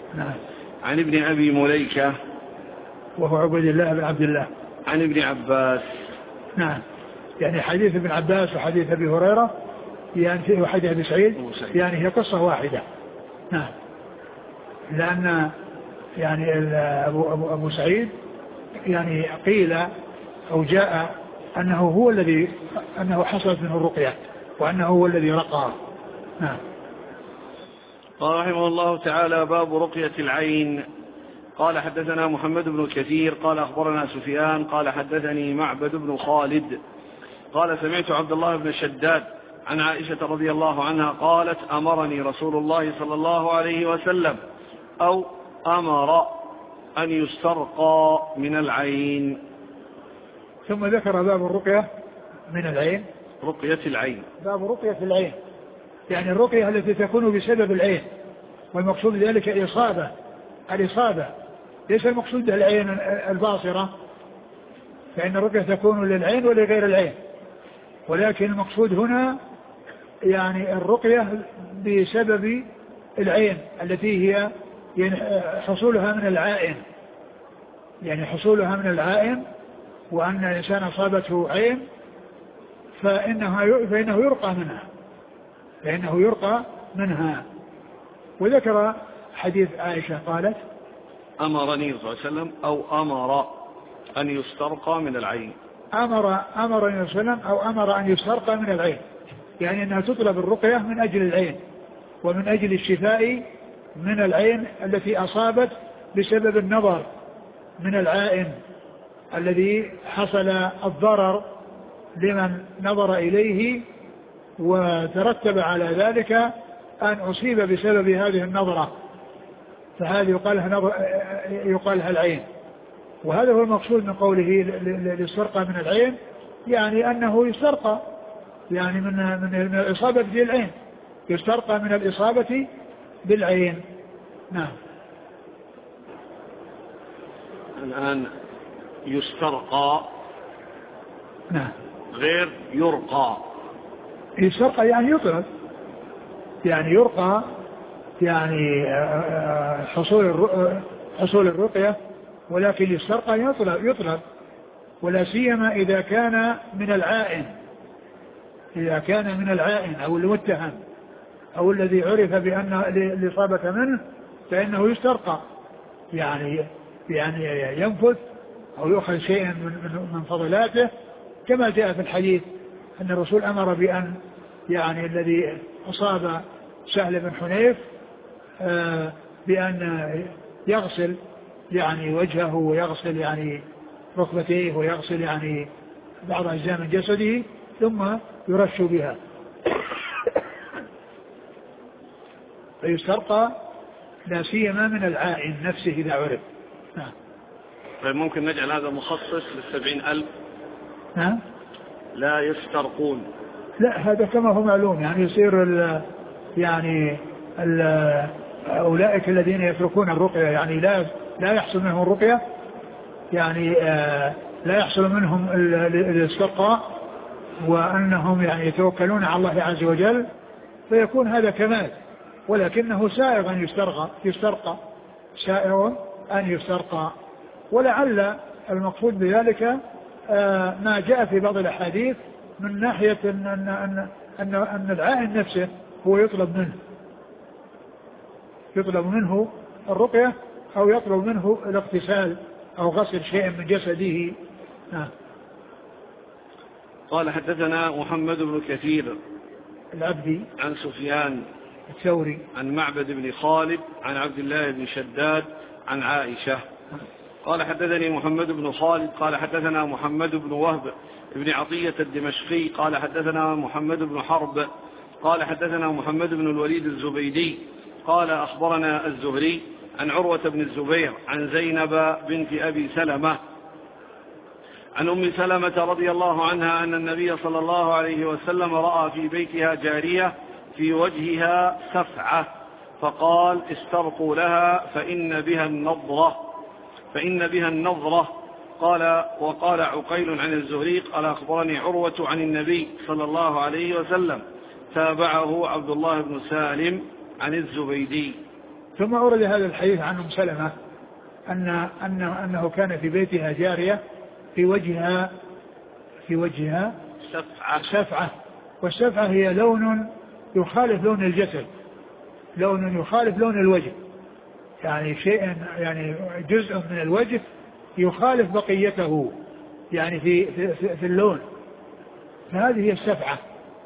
عن ابن أبي مليكة وهو عبيد الله بن عبد الله عن ابن عباس. نعم، يعني حديث ابن عباس وحديث أبي هريرة يعني وحديث أبي سعيد يعني هي قصة واحدة. نعم، لأن يعني أبو, أبو, أبو سعيد يعني قيل أو جاء أنه هو الذي أنه حصلت منه الرقية وأنه هو الذي رقى. نعم. قال رحمه الله تعالى باب رقية العين. قال حدثنا محمد بن كثير قال أخبرنا سفيان قال حدثني معبد بن خالد قال سمعت عبد الله بن شداد عن عائشة رضي الله عنها قالت أمرني رسول الله صلى الله عليه وسلم أو أمر أن يسترقى من العين. ثم ذكر باب الرقية من العين. رقية العين، باب رقية العين يعني الرقية التي تكون بسبب العين، والمقصود ذلك الإصابة. الإصابة ليس المقصود العين الباصرة، فإن الرقية تكون للعين ولغير العين، ولكن المقصود هنا يعني الرقية بسبب العين التي هي يعني حصولها من العائن، يعني حصولها من العائن، وأن الإنسان أصابته عين فإنه فإنه يرقى منها فإنه يرقى منها. وذكر حديث عائشة قالت أمرني صلى الله عليه وسلم أو أمر أن يسترقى من العين. أمر أمر النبي صلى الله عليه وسلم أو أمر أن يسترقى من العين، يعني أنها تطلب الرقية من أجل العين ومن أجل الشفاء من العين التي أصابت بسبب النظر من العائن الذي حصل الضرر لمن نظر إليه، وترتب على ذلك أن أصيب بسبب هذه النظرة، فهذه يقال لها نظر يقال لها العين. وهذا هو المقصود من قوله للسرقة من العين، يعني أنه يسترقى يعني من من من الإصابة بالعين، يسترقى من الإصابة بالعين. نعم. الآن يسترقى نعم غير يرقى. يسترقى يعني يطلب، يعني يرقى يعني حصول حصول الرقية، ولكن يسترقى يطلب يطلب ولا سيما إذا كان من العائن، إذا كان من العائن أو المتهم أو الذي عرف بأن الإصابة منه فإنه يسترقى، يعني يعني ينفث أو يأخذ شيئا من من فضلاته، كما جاء في الحديث أن الرسول أمر بأن يعني الذي أصاب سهل بن حنيف آه بأن يغسل يعني وجهه ويغسل يعني ركبتيه ويغسل يعني بعض أجزاء من جسده ثم يرش بها فيسترقى لا سيما من العائن نفسه إذا عرف. نعم. طيب ممكن نجعل هذا مخصص للسبعين ألف؟ نعم. لا يسترقون. لا، هذا كما هو معلوم يعني يصير ال يعني ال أولئك الذين يتركون الرقية يعني لا لا يحصل منهم الرقية، يعني آه لا يحصل منهم الاسترقاء، وأنهم يعني يتوكلون على الله عز وجل، فيكون هذا كمال، ولكنه سائغ أن يسترقى يسترقى سائغ أن يسترقى. ولعل المقصود بذلك آه ما جاء في بعض الأحاديث من ناحية أن, أن, أن, أن, أن العائن نفسه هو يطلب منه يطلب منه الرقية أو يطلب منه الاغتسال أو غسل شيء من جسده. آه. قال حدثنا محمد بن كثير العبدي عن سفيان الثوري عن معبد بن خالد عن عبد الله بن شداد عن عائشة قال حدثني محمد بن خالد قال حدثنا محمد بن وهب بن عطية الدمشقي قال حدثنا محمد بن حرب قال حدثنا محمد بن الوليد الزبيدي قال أخبرنا الزهري عن عروة بن الزبير عن زينب بنت أبي سلمة عن أم سلمة رضي الله عنها أن النبي صلى الله عليه وسلم رأى في بيتها جارية في وجهها سفعة فقال استرقوا لها فإن بها النظرة فإن بها النظرة قال وقال عقيل عن الزهري قال أخبرني عروة عن النبي صلى الله عليه وسلم تابعه عبد الله بن سالم عن الزبيدي. ثم أورد هذا الحديث عن أم سلمة أن أنه, أنه كان في بيتها جارية في وجهها في وجهها سفعة سفعة والسفعة هي لون يخالف لون الجسد، لون يخالف لون الوجه، يعني شيء يعني جزء من الوجه يخالف بقيته يعني في في, في اللون، فهذه هي السفعة.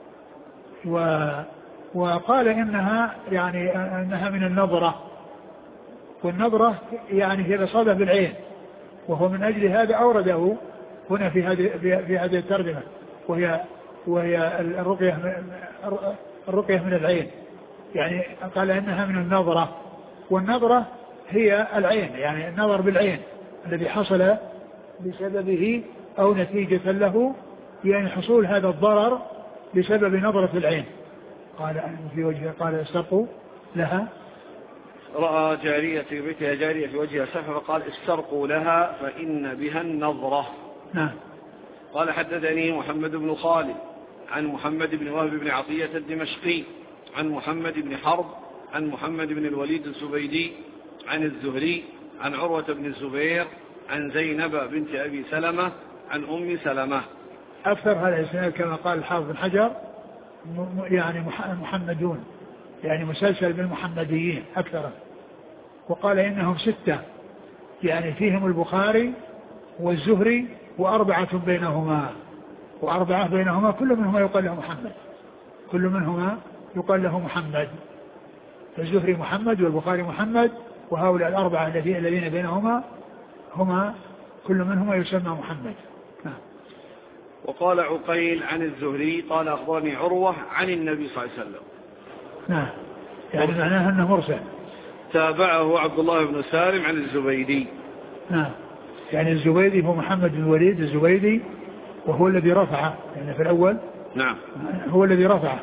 و وقال إنها يعني أنها من النظرة، والنظرة يعني هي الإصابة بالعين، وهو من أجل هذا أورده هنا في هذه في هذه الترجمة، وهي وهي الرقية الرقية من العين، يعني قال إنها من النظرة، والنظرة هي العين، يعني النظر بالعين الذي حصل بسببه أو نتيجة له، يعني حصول هذا الضرر بسبب نظرة العين. قال في وجهها قال استرقوا لها، رأى جارية في بيتها جارية في وجهها سفعة فقال استرقوا لها فإن بها النظرة. نعم. قال حدثني محمد بن خالد عن محمد بن وهب بن عطية الدمشقي عن محمد بن حرب عن محمد بن الوليد الزبيدي عن الزهري عن عروة بن الزبير عن زينب بنت أبي سلمة عن أم سلمة. أكثر هذا الإسناد كما قال الحافظ بن حجر يعني محمدون، يعني مسلسل بالمحمديين أكثر، وقال إنهم ستة، يعني فيهم البخاري والزهري وأربعة بينهما، وأربعة بينهما كل منهما يقال له محمد، كل منهما يقال له محمد، الزهري محمد والبخاري محمد، وهؤلاء الأربعة الذين بينهما هما كل منهما يسمى محمد. نعم. وقال عقيل عن الزهري قال أخبرني عروة عن النبي صلى الله عليه وسلم. نعم، يعني معناها أنه مرسل. تابعه عبد الله بن سالم عن الزبيدي. نعم، يعني الزبيدي هو محمد بن الوليد الزبيدي، وهو الذي رفعه، يعني في الأول نعم هو الذي رفعه،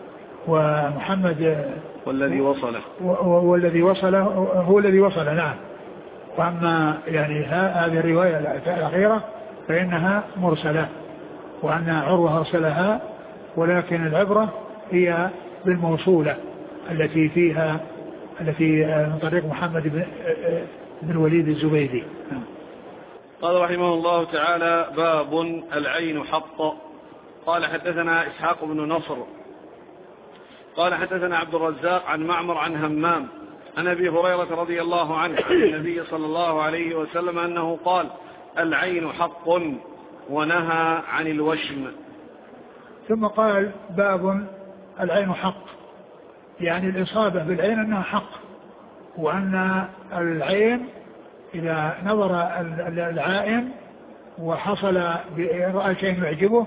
ومحمد والذي وصله والذي وصله هو الذي وصله. نعم. وأما يعني هذه الرواية الأخيرة فإنها مرسلة، وأن عروة أرسلها، ولكن العبرة هي بالموصولة التي فيها التي من طريق محمد بن الوليد الزبيدي. قال رحمه الله تعالى باب العين حق. قال حدثنا إسحاق بن نصر قال حدثنا عبد الرزاق عن معمر عن همام عن أبي هريرة رضي الله عنه عن النبي صلى الله عليه وسلم أنه قال العين حق ونهى عن الوشم. ثم قال باب العين حق، يعني الإصابة بالعين أنها حق، وأن العين إذا نظر العائن وحصل رأى شيء يعجبه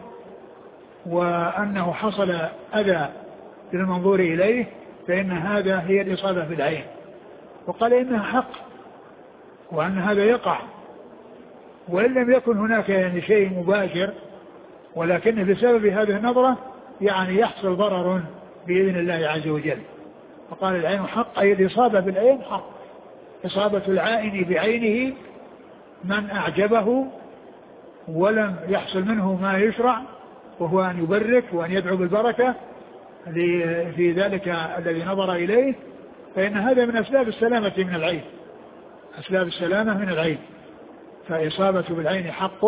وأنه حصل أذى للمنظور إليه فإن هذا هي الإصابة بالعين. وقال إنها حق، وأن هذا يقع، وإن لم يكن هناك يعني شيء مباشر، ولكن بسبب هذه النظرة يعني يحصل ضرر بإذن الله عز وجل. فقال العين حق، أي الإصابة بالعين حق، إصابة العائن بعينه من أعجبه ولم يحصل منه ما يشرع، وهو أن يبرك وأن يدعو بالبركة في ذلك الذي نظر إليه، فإن هذا من أسباب السلامة من العين، أسباب السلامة من العين. فإصابة بالعين حق،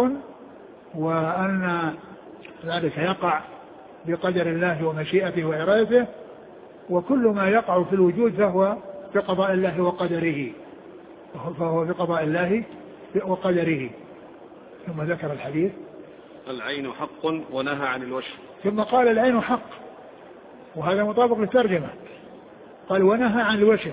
وأن ذلك يقع بقدر الله ومشيئته وإرادته، وكل ما يقع في الوجود فهو بقضاء الله وقدره، فهو بقضاء الله وقدره. ثم ذكر الحديث العين حق ونهى عن الوشم. ثم قال العين حق، وهذا مطابق للترجمة، قال ونهى عن الوشم.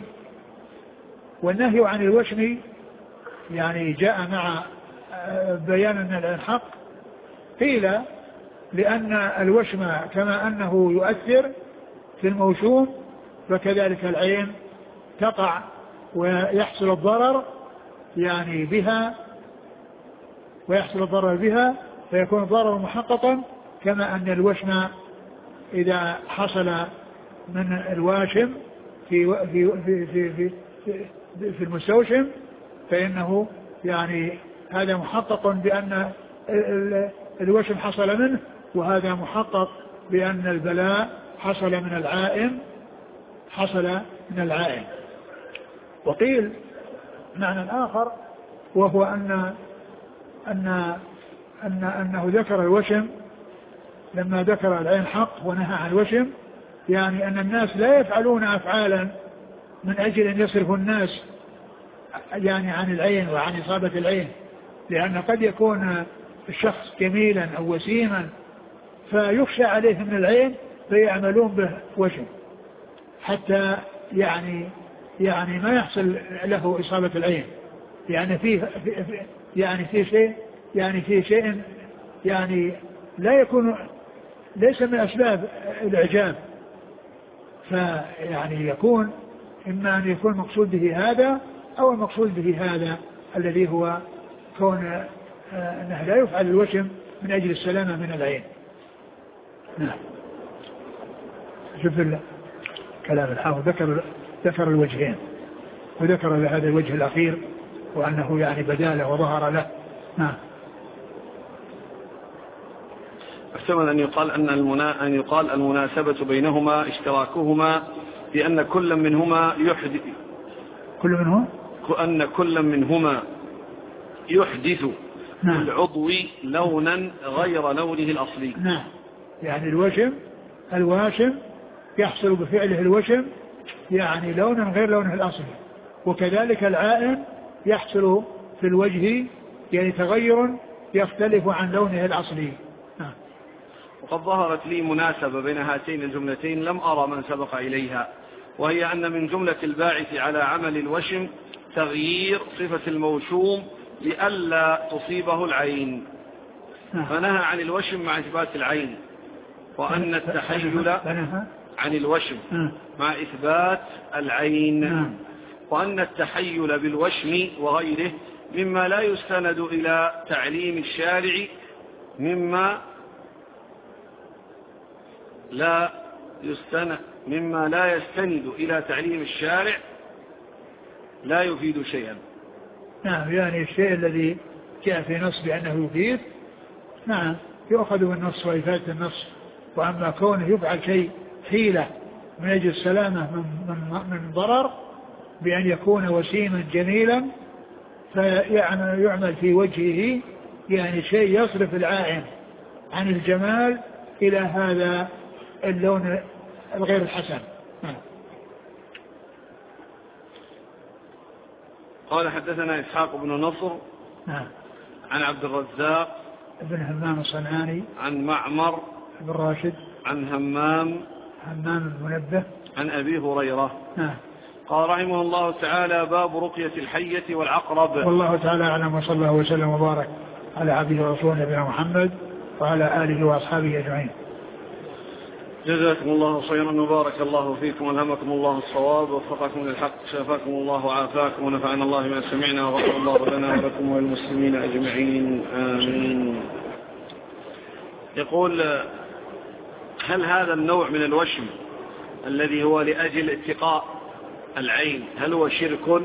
والنهي عن الوشم يعني جاء مع بيان أن العين حق، قيل لأن الوشم كما أنه يؤثر في الموشوم فكذلك العين تقع ويحصل الضرر يعني بها ويحصل الضرر بها فيكون الضرر محققا، كما أن الوشم إذا حصل من الواشم في في في في في, في المستوشم فإنه يعني هذا محقق بأن الوشم حصل منه، وهذا محقق بأن البلاء حصل من العائن حصل من العائن. وقيل معنى آخر وهو أن أن أن أنه ذكر الوشم لما ذكر العين حق ونهى عن الوشم، يعني أن الناس لا يفعلون أفعالا من أجل أن يصرفوا الناس يعني عن العين وعن إصابة العين، لأن قد يكون الشخص جميلا أو وسيما فيخشى عليه من العين فيعملون به وشم حتى يعني يعني ما يحصل له إصابة العين، يعني فيه يعني في شيء يعني في شيء يعني لا يكون ليس من أسباب الإعجاب، فيعني يكون إما أن يكون مقصود به هذا أو المقصود به هذا الذي هو كون أنه لا يفعل الوشم من أجل السلامة من العين. نعم. شوف كلام الحافظ ذكر ذكر الوجهين وذكر هذا الوجه الأخير وأنه يعني بداله وظهر له. نعم. احتمل أن يقال أن المنا... أن يقال المناسبة بينهما اشتراكهما بأن كل منهما يحدث كل منهما أن كل منهما يحدث نعم. العضو لونا غير لونه الأصلي. نعم. يعني الوشم الواشم يحصل بفعله الوشم يعني لونا غير لونه الأصلي، وكذلك العائن يحصل في الوجه يعني تغير يختلف عن لونه الأصلي. نعم. وقد ظهرت لي مناسبة بين هاتين الجملتين لم أرى من سبق إليها، وهي أن من جملة الباعث على عمل الوشم تغيير صفة الموشوم لئلا تصيبه العين، فنهى عن الوشم مع إثبات العين، وأن التحيل عن الوشم مع إثبات العين، وأن التحيل بالوشم وغيره مما لا يستند إلى تعليم الشارع مما لا يستند مما لا يستند إلى تعليم الشارع لا يفيد شيئا. نعم. يعني الشيء الذي جاء في نص بأنه يفيد نعم يؤخذ بالنص وإفادة النص، وأما كونه يفعل شيء حيلة من أجل السلامة من, من, من ضرر بأن يكون وسيما جميلا فيعمل في وجهه يعني شيء يصرف العائن عن الجمال إلى هذا اللون الغير الحسن. قال حدثنا إسحاق بن نصر نعم. عن عبد الرزاق ابن همام الصنعاني عن معمر بن راشد عن همام همام المنبه عن أبي هريرة نعم. قال رحمه الله تعالى: باب رقية الحية والعقرب. والله تعالى أعلم، وصلى الله وسلم وبارك على عبده ورسوله نبينا محمد وعلى آله وأصحابه أجمعين. جزاكم الله خيرا وبارك الله فيكم والهمكم الله الصواب ووفقكم للحق شافاكم الله وعافاكم ونفعنا الله ما سمعنا وغفر الله لنا ولكم وللمسلمين أجمعين آمين. يقول: هل هذا النوع من الوشم الذي هو لأجل اتقاء العين هل هو شرك؟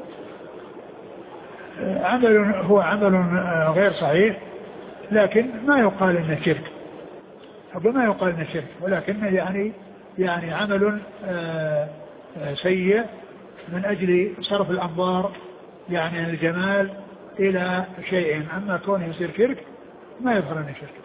عمل هو عمل غير صحيح، لكن ما يقال انه شرك، ما يقال انه شرك، ولكن يعني يعني عمل سيء من اجل صرف الانظار يعني الجمال الى شيء، اما كونه يصير شرك ما يظهر انه شرك.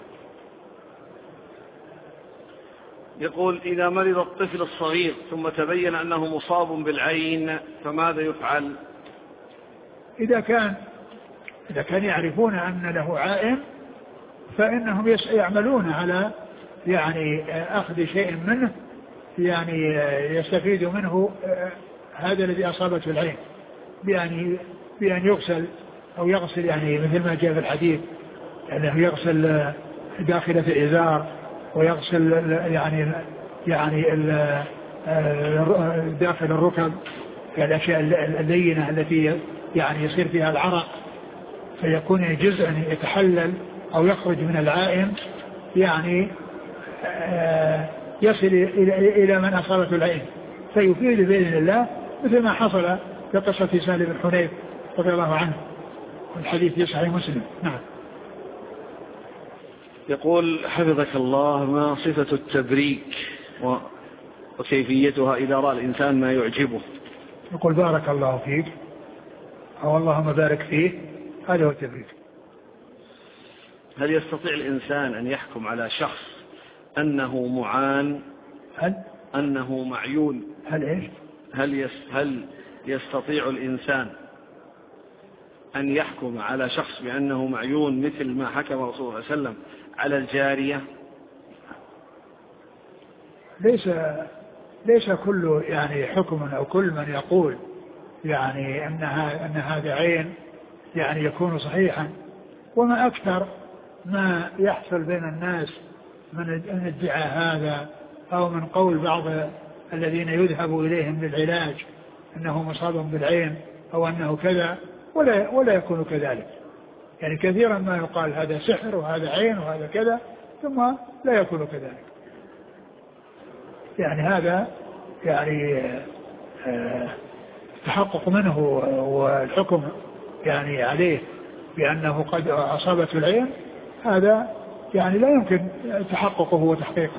يقول: إذا مرض الطفل الصغير ثم تبين أنه مصاب بالعين فماذا يفعل؟ إذا كان إذا كان يعرفون أن له عائن فإنهم يعملون على يعني أخذ شيء منه يعني يستفيد منه هذا الذي أصابته العين، بأن بأن يغسل أو يغسل يعني مثل ما جاء في الحديث أنه يغسل داخلة الإزار ويغسل يعني يعني داخل الركب الأشياء اللينة التي يعني يصير فيها العرق، فيكون جزءا يتحلل أو يخرج من العائن يعني آه يصل إلى إلى من أصابته العين فيفيد بإذن الله، مثل ما حصل في قصة سهل بن حنيف رضي الله عنه والحديث في صحيح مسلم. نعم. يقول حفظك الله: ما صفة التبريك وكيفيتها إذا رأى الإنسان ما يعجبه؟ يقول بارك الله فيك أو اللهم بارك فيه، هذا هو التبريك. هل يستطيع الإنسان أن يحكم على شخص أنه معان هل أنه معيون؟ هل إيش هل, يس هل يستطيع الإنسان أن يحكم على شخص بأنه معيون مثل ما حكم رسول الله صلى الله عليه وسلم على الجارية؟ ليس ليس كل يعني حكم أو كل من يقول يعني أنها أن هذا عين يعني يكون صحيحا، وما أكثر ما يحصل بين الناس من ادعاء هذا أو من قول بعض الذين يذهب إليهم للعلاج أنه مصاب بالعين أو أنه كذا، ولا ولا يكون كذلك. يعني كثيرا ما يقال هذا سحر وهذا عين وهذا كذا ثم لا يكون كذلك. يعني هذا يعني التحقق منه والحكم يعني عليه بأنه قد أصابته العين، هذا يعني لا يمكن تحققه وتحقيقه.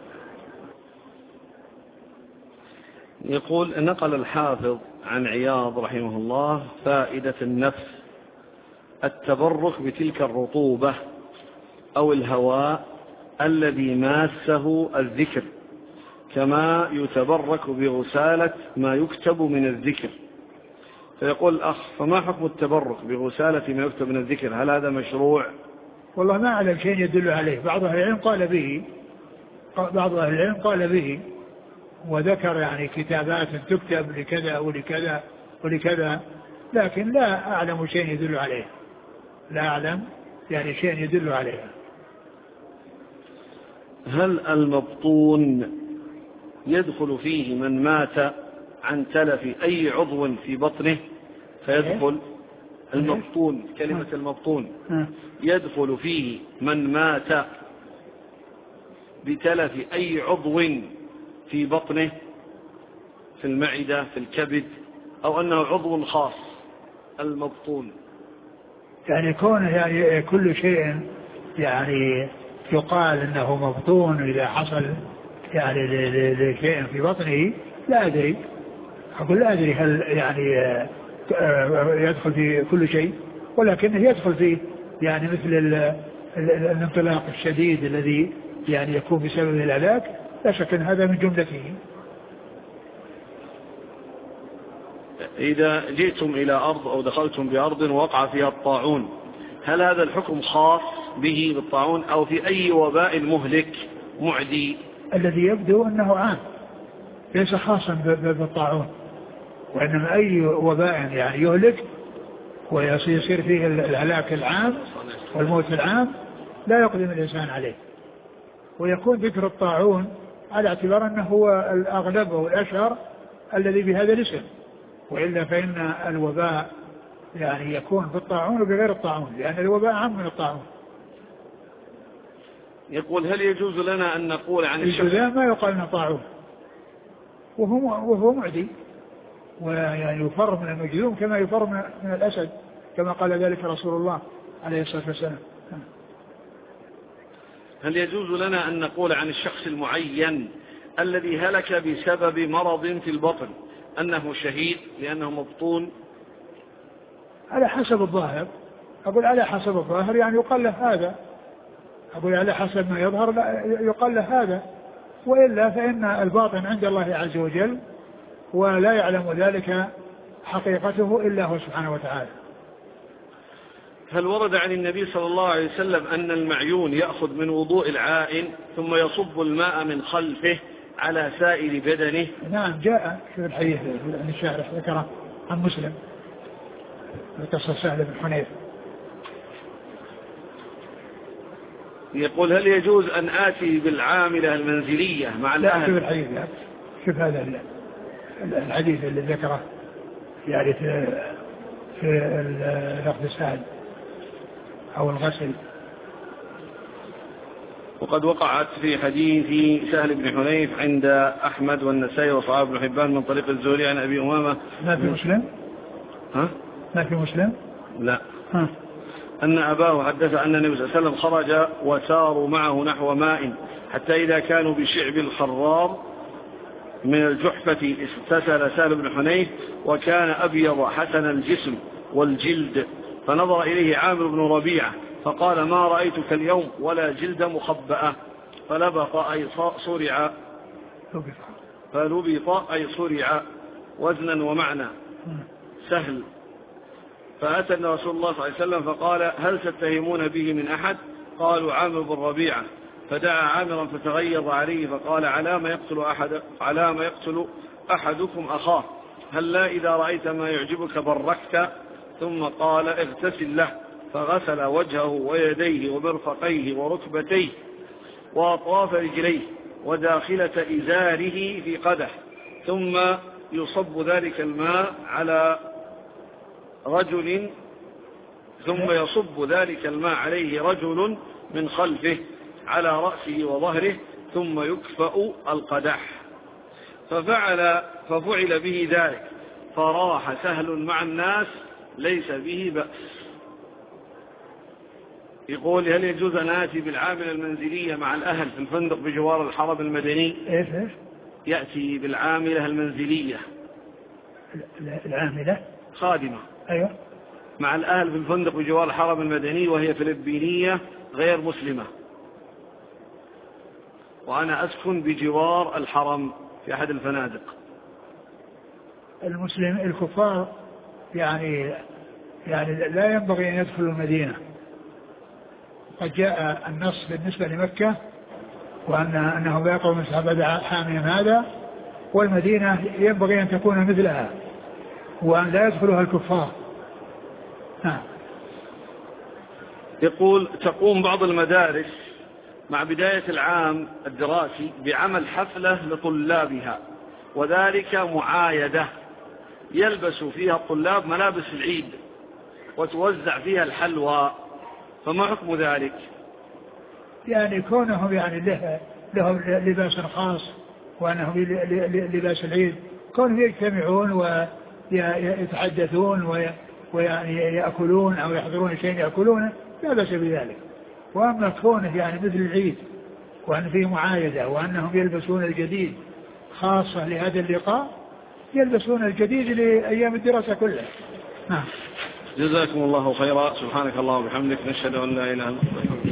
يقول: نقل الحافظ عن عياض رحمه الله فائدة النفس التبرك بتلك الرطوبة أو الهواء الذي ماسه الذكر، كما يتبرك بغسالة ما يكتب من الذكر. فيقول الأخ: فما حكم التبرك بغسالة ما يكتب من الذكر؟ هل هذا مشروع؟ والله ما أعلم شيء يدل عليه. بعض أهل العلم قال به بعض أهل العلم قال به وذكر يعني كتابات تكتب لكذا ولكذا ولكذا، لكن لا أعلم شيء يدل عليه. لا أعلم يعني شيء يدل عليه. هل المبطون يدخل فيه من مات عن تلف أي عضو في بطنه فيدخل؟ المبطون، كلمة المبطون يدخل فيه من مات بتلف أي عضو في بطنه، في المعدة، في الكبد، أو أنه عضو خاص المبطون؟ يعني كونه يعني كل شيء يعني يقال أنه مبطون إذا حصل يعني لشيء في بطنه، لا أدري. أقول لا أدري هل يعني يدخل في كل شيء، ولكنه يدخل فيه يعني مثل الانطلاق الشديد الذي يعني يكون بسبب الهلاك، لا شك أن هذا من جملته. إذا جئتم إلى أرض أو دخلتم بأرض ووقع فيها الطاعون، هل هذا الحكم خاص به بالطاعون أو في أي وباء مهلك معدي؟ الذي يبدو أنه عام ليس خاصا بالطاعون، وإنما أي وباء يعني يهلك ويصير فيه الهلاك العام والموت العام لا يقدم الإنسان عليه. ويكون ذكر الطاعون على اعتبار أنه هو الأغلب والأشهر الذي بهذا الاسم، وإلا فإن الوباء يعني يكون في الطاعون وبغير الطاعون، لأن الوباء عام من الطاعون. يقول: هل يجوز لنا أن نقول عن الجذام ما يقال انه طاعون وهو وهو معدي، ويعني يفر من المجذوم كما يفر من الأسد، كما قال ذلك رسول الله عليه الصلاة والسلام. هل يجوز لنا أن نقول عن الشخص المعين الذي هلك بسبب مرض في البطن أنه شهيد لأنه مبطون؟ على حسب الظاهر. أقول على حسب الظاهر يعني يقال له هذا. أقول على حسب ما يظهر يقال له هذا، وإلا فإن الباطن عند الله عز وجل ولا يعلم ذلك حقيقته إلا هو سبحانه وتعالى. هل ورد عن النبي صلى الله عليه وسلم أن المعيون يأخذ من وضوء العائن ثم يصب الماء من خلفه على سائر بدنه؟ نعم جاء في الحديث عن الشارح ذكره عن مسلم قصة سهل بن حنيف. يقول: هل يجوز أن آتي بالعاملة المنزلية مع الأهل؟ لا شوف الحديث، لا شوف هذا الحديث اللي ذكره يعني في في لفظ سهل أو الغسل. وقد وقعت في حديث سهل بن حنيف عند أحمد والنسائي وصحاب بن حبان من طريق الزهري عن أبي أمامة. ما في مسلم؟ ها؟ ما في مسلم؟ لا. ها. أن أباه حدث أن النبي صلى الله عليه وسلم خرج وساروا معه نحو ماء حتى إذا كانوا بشعب الخرار من الجحفة استسل سهل بن حنيف وكان أبيض حسن الجسم والجلد، فنظر إليه عامر بن ربيعة فقال: ما رأيتك اليوم ولا جلد مخبأة. فلبط أي صرع فلبط أي صرع وزنا ومعنى سهل. فأتى رسول الله صلى الله عليه وسلم فقال: هل تتهمون به من أحد؟ قالوا: عامر بن ربيعة. فدعا عامرا فتغيظ عليه فقال: على ما يقتل أحد على ما يقتل أحدكم أخاه؟ هل لا إذا رأيت ما يعجبك بركت؟ ثم قال: اغتسل له. فغسل وجهه ويديه ومرفقيه وركبتيه وأطراف رجليه وداخلة إزاره في قدح، ثم يصب ذلك الماء على رجل ثم يصب ذلك الماء عليه رجل من خلفه على رأسه وظهره ثم يكفأ القدح. ففعل ففعل به ذلك فراح سهل مع الناس ليس به بأس. يقول: هل يجوز أن آتي بالعاملة المنزلية مع الأهل في الفندق بجوار الحرم المدني؟ إيش إيش؟ يأتي بالعاملة المنزلية. العاملة خادمة. أيوة. مع الأهل في الفندق بجوار الحرم المدني وهي فلبينية غير مسلمة، وأنا أسكن بجوار الحرم في أحد الفنادق. المسلم الكفار يعني يعني لا ينبغي أن يدخلوا المدينة. قد جاء النص بالنسبة لمكة وأن أنه لا يقوم مسحب حاميا هذا، والمدينة ينبغي أن تكون مثلها وأن لا يدخلها الكفار. نعم. يقول: تقوم بعض المدارس مع بداية العام الدراسي بعمل حفلة لطلابها، وذلك معايدة يلبس فيها الطلاب ملابس العيد وتوزع فيها الحلوى، فما حكم ذلك؟ يعني كونهم يعني له لهم لباس خاص وأنهم لباس العيد، كونهم يجتمعون ويتحدثون ويعني يأكلون أو يحضرون شيء يأكلونه لا بأس بذلك. وأما كونه يعني مثل العيد وأن فيه معايدة وأنهم يلبسون الجديد خاصة لهذا اللقاء، يلبسون الجديد لأيام الدراسة كلها. نعم. جزاكم الله خيرا. سبحانك اللهم وبحمدك، نشهد أن لا إله إلا أنت.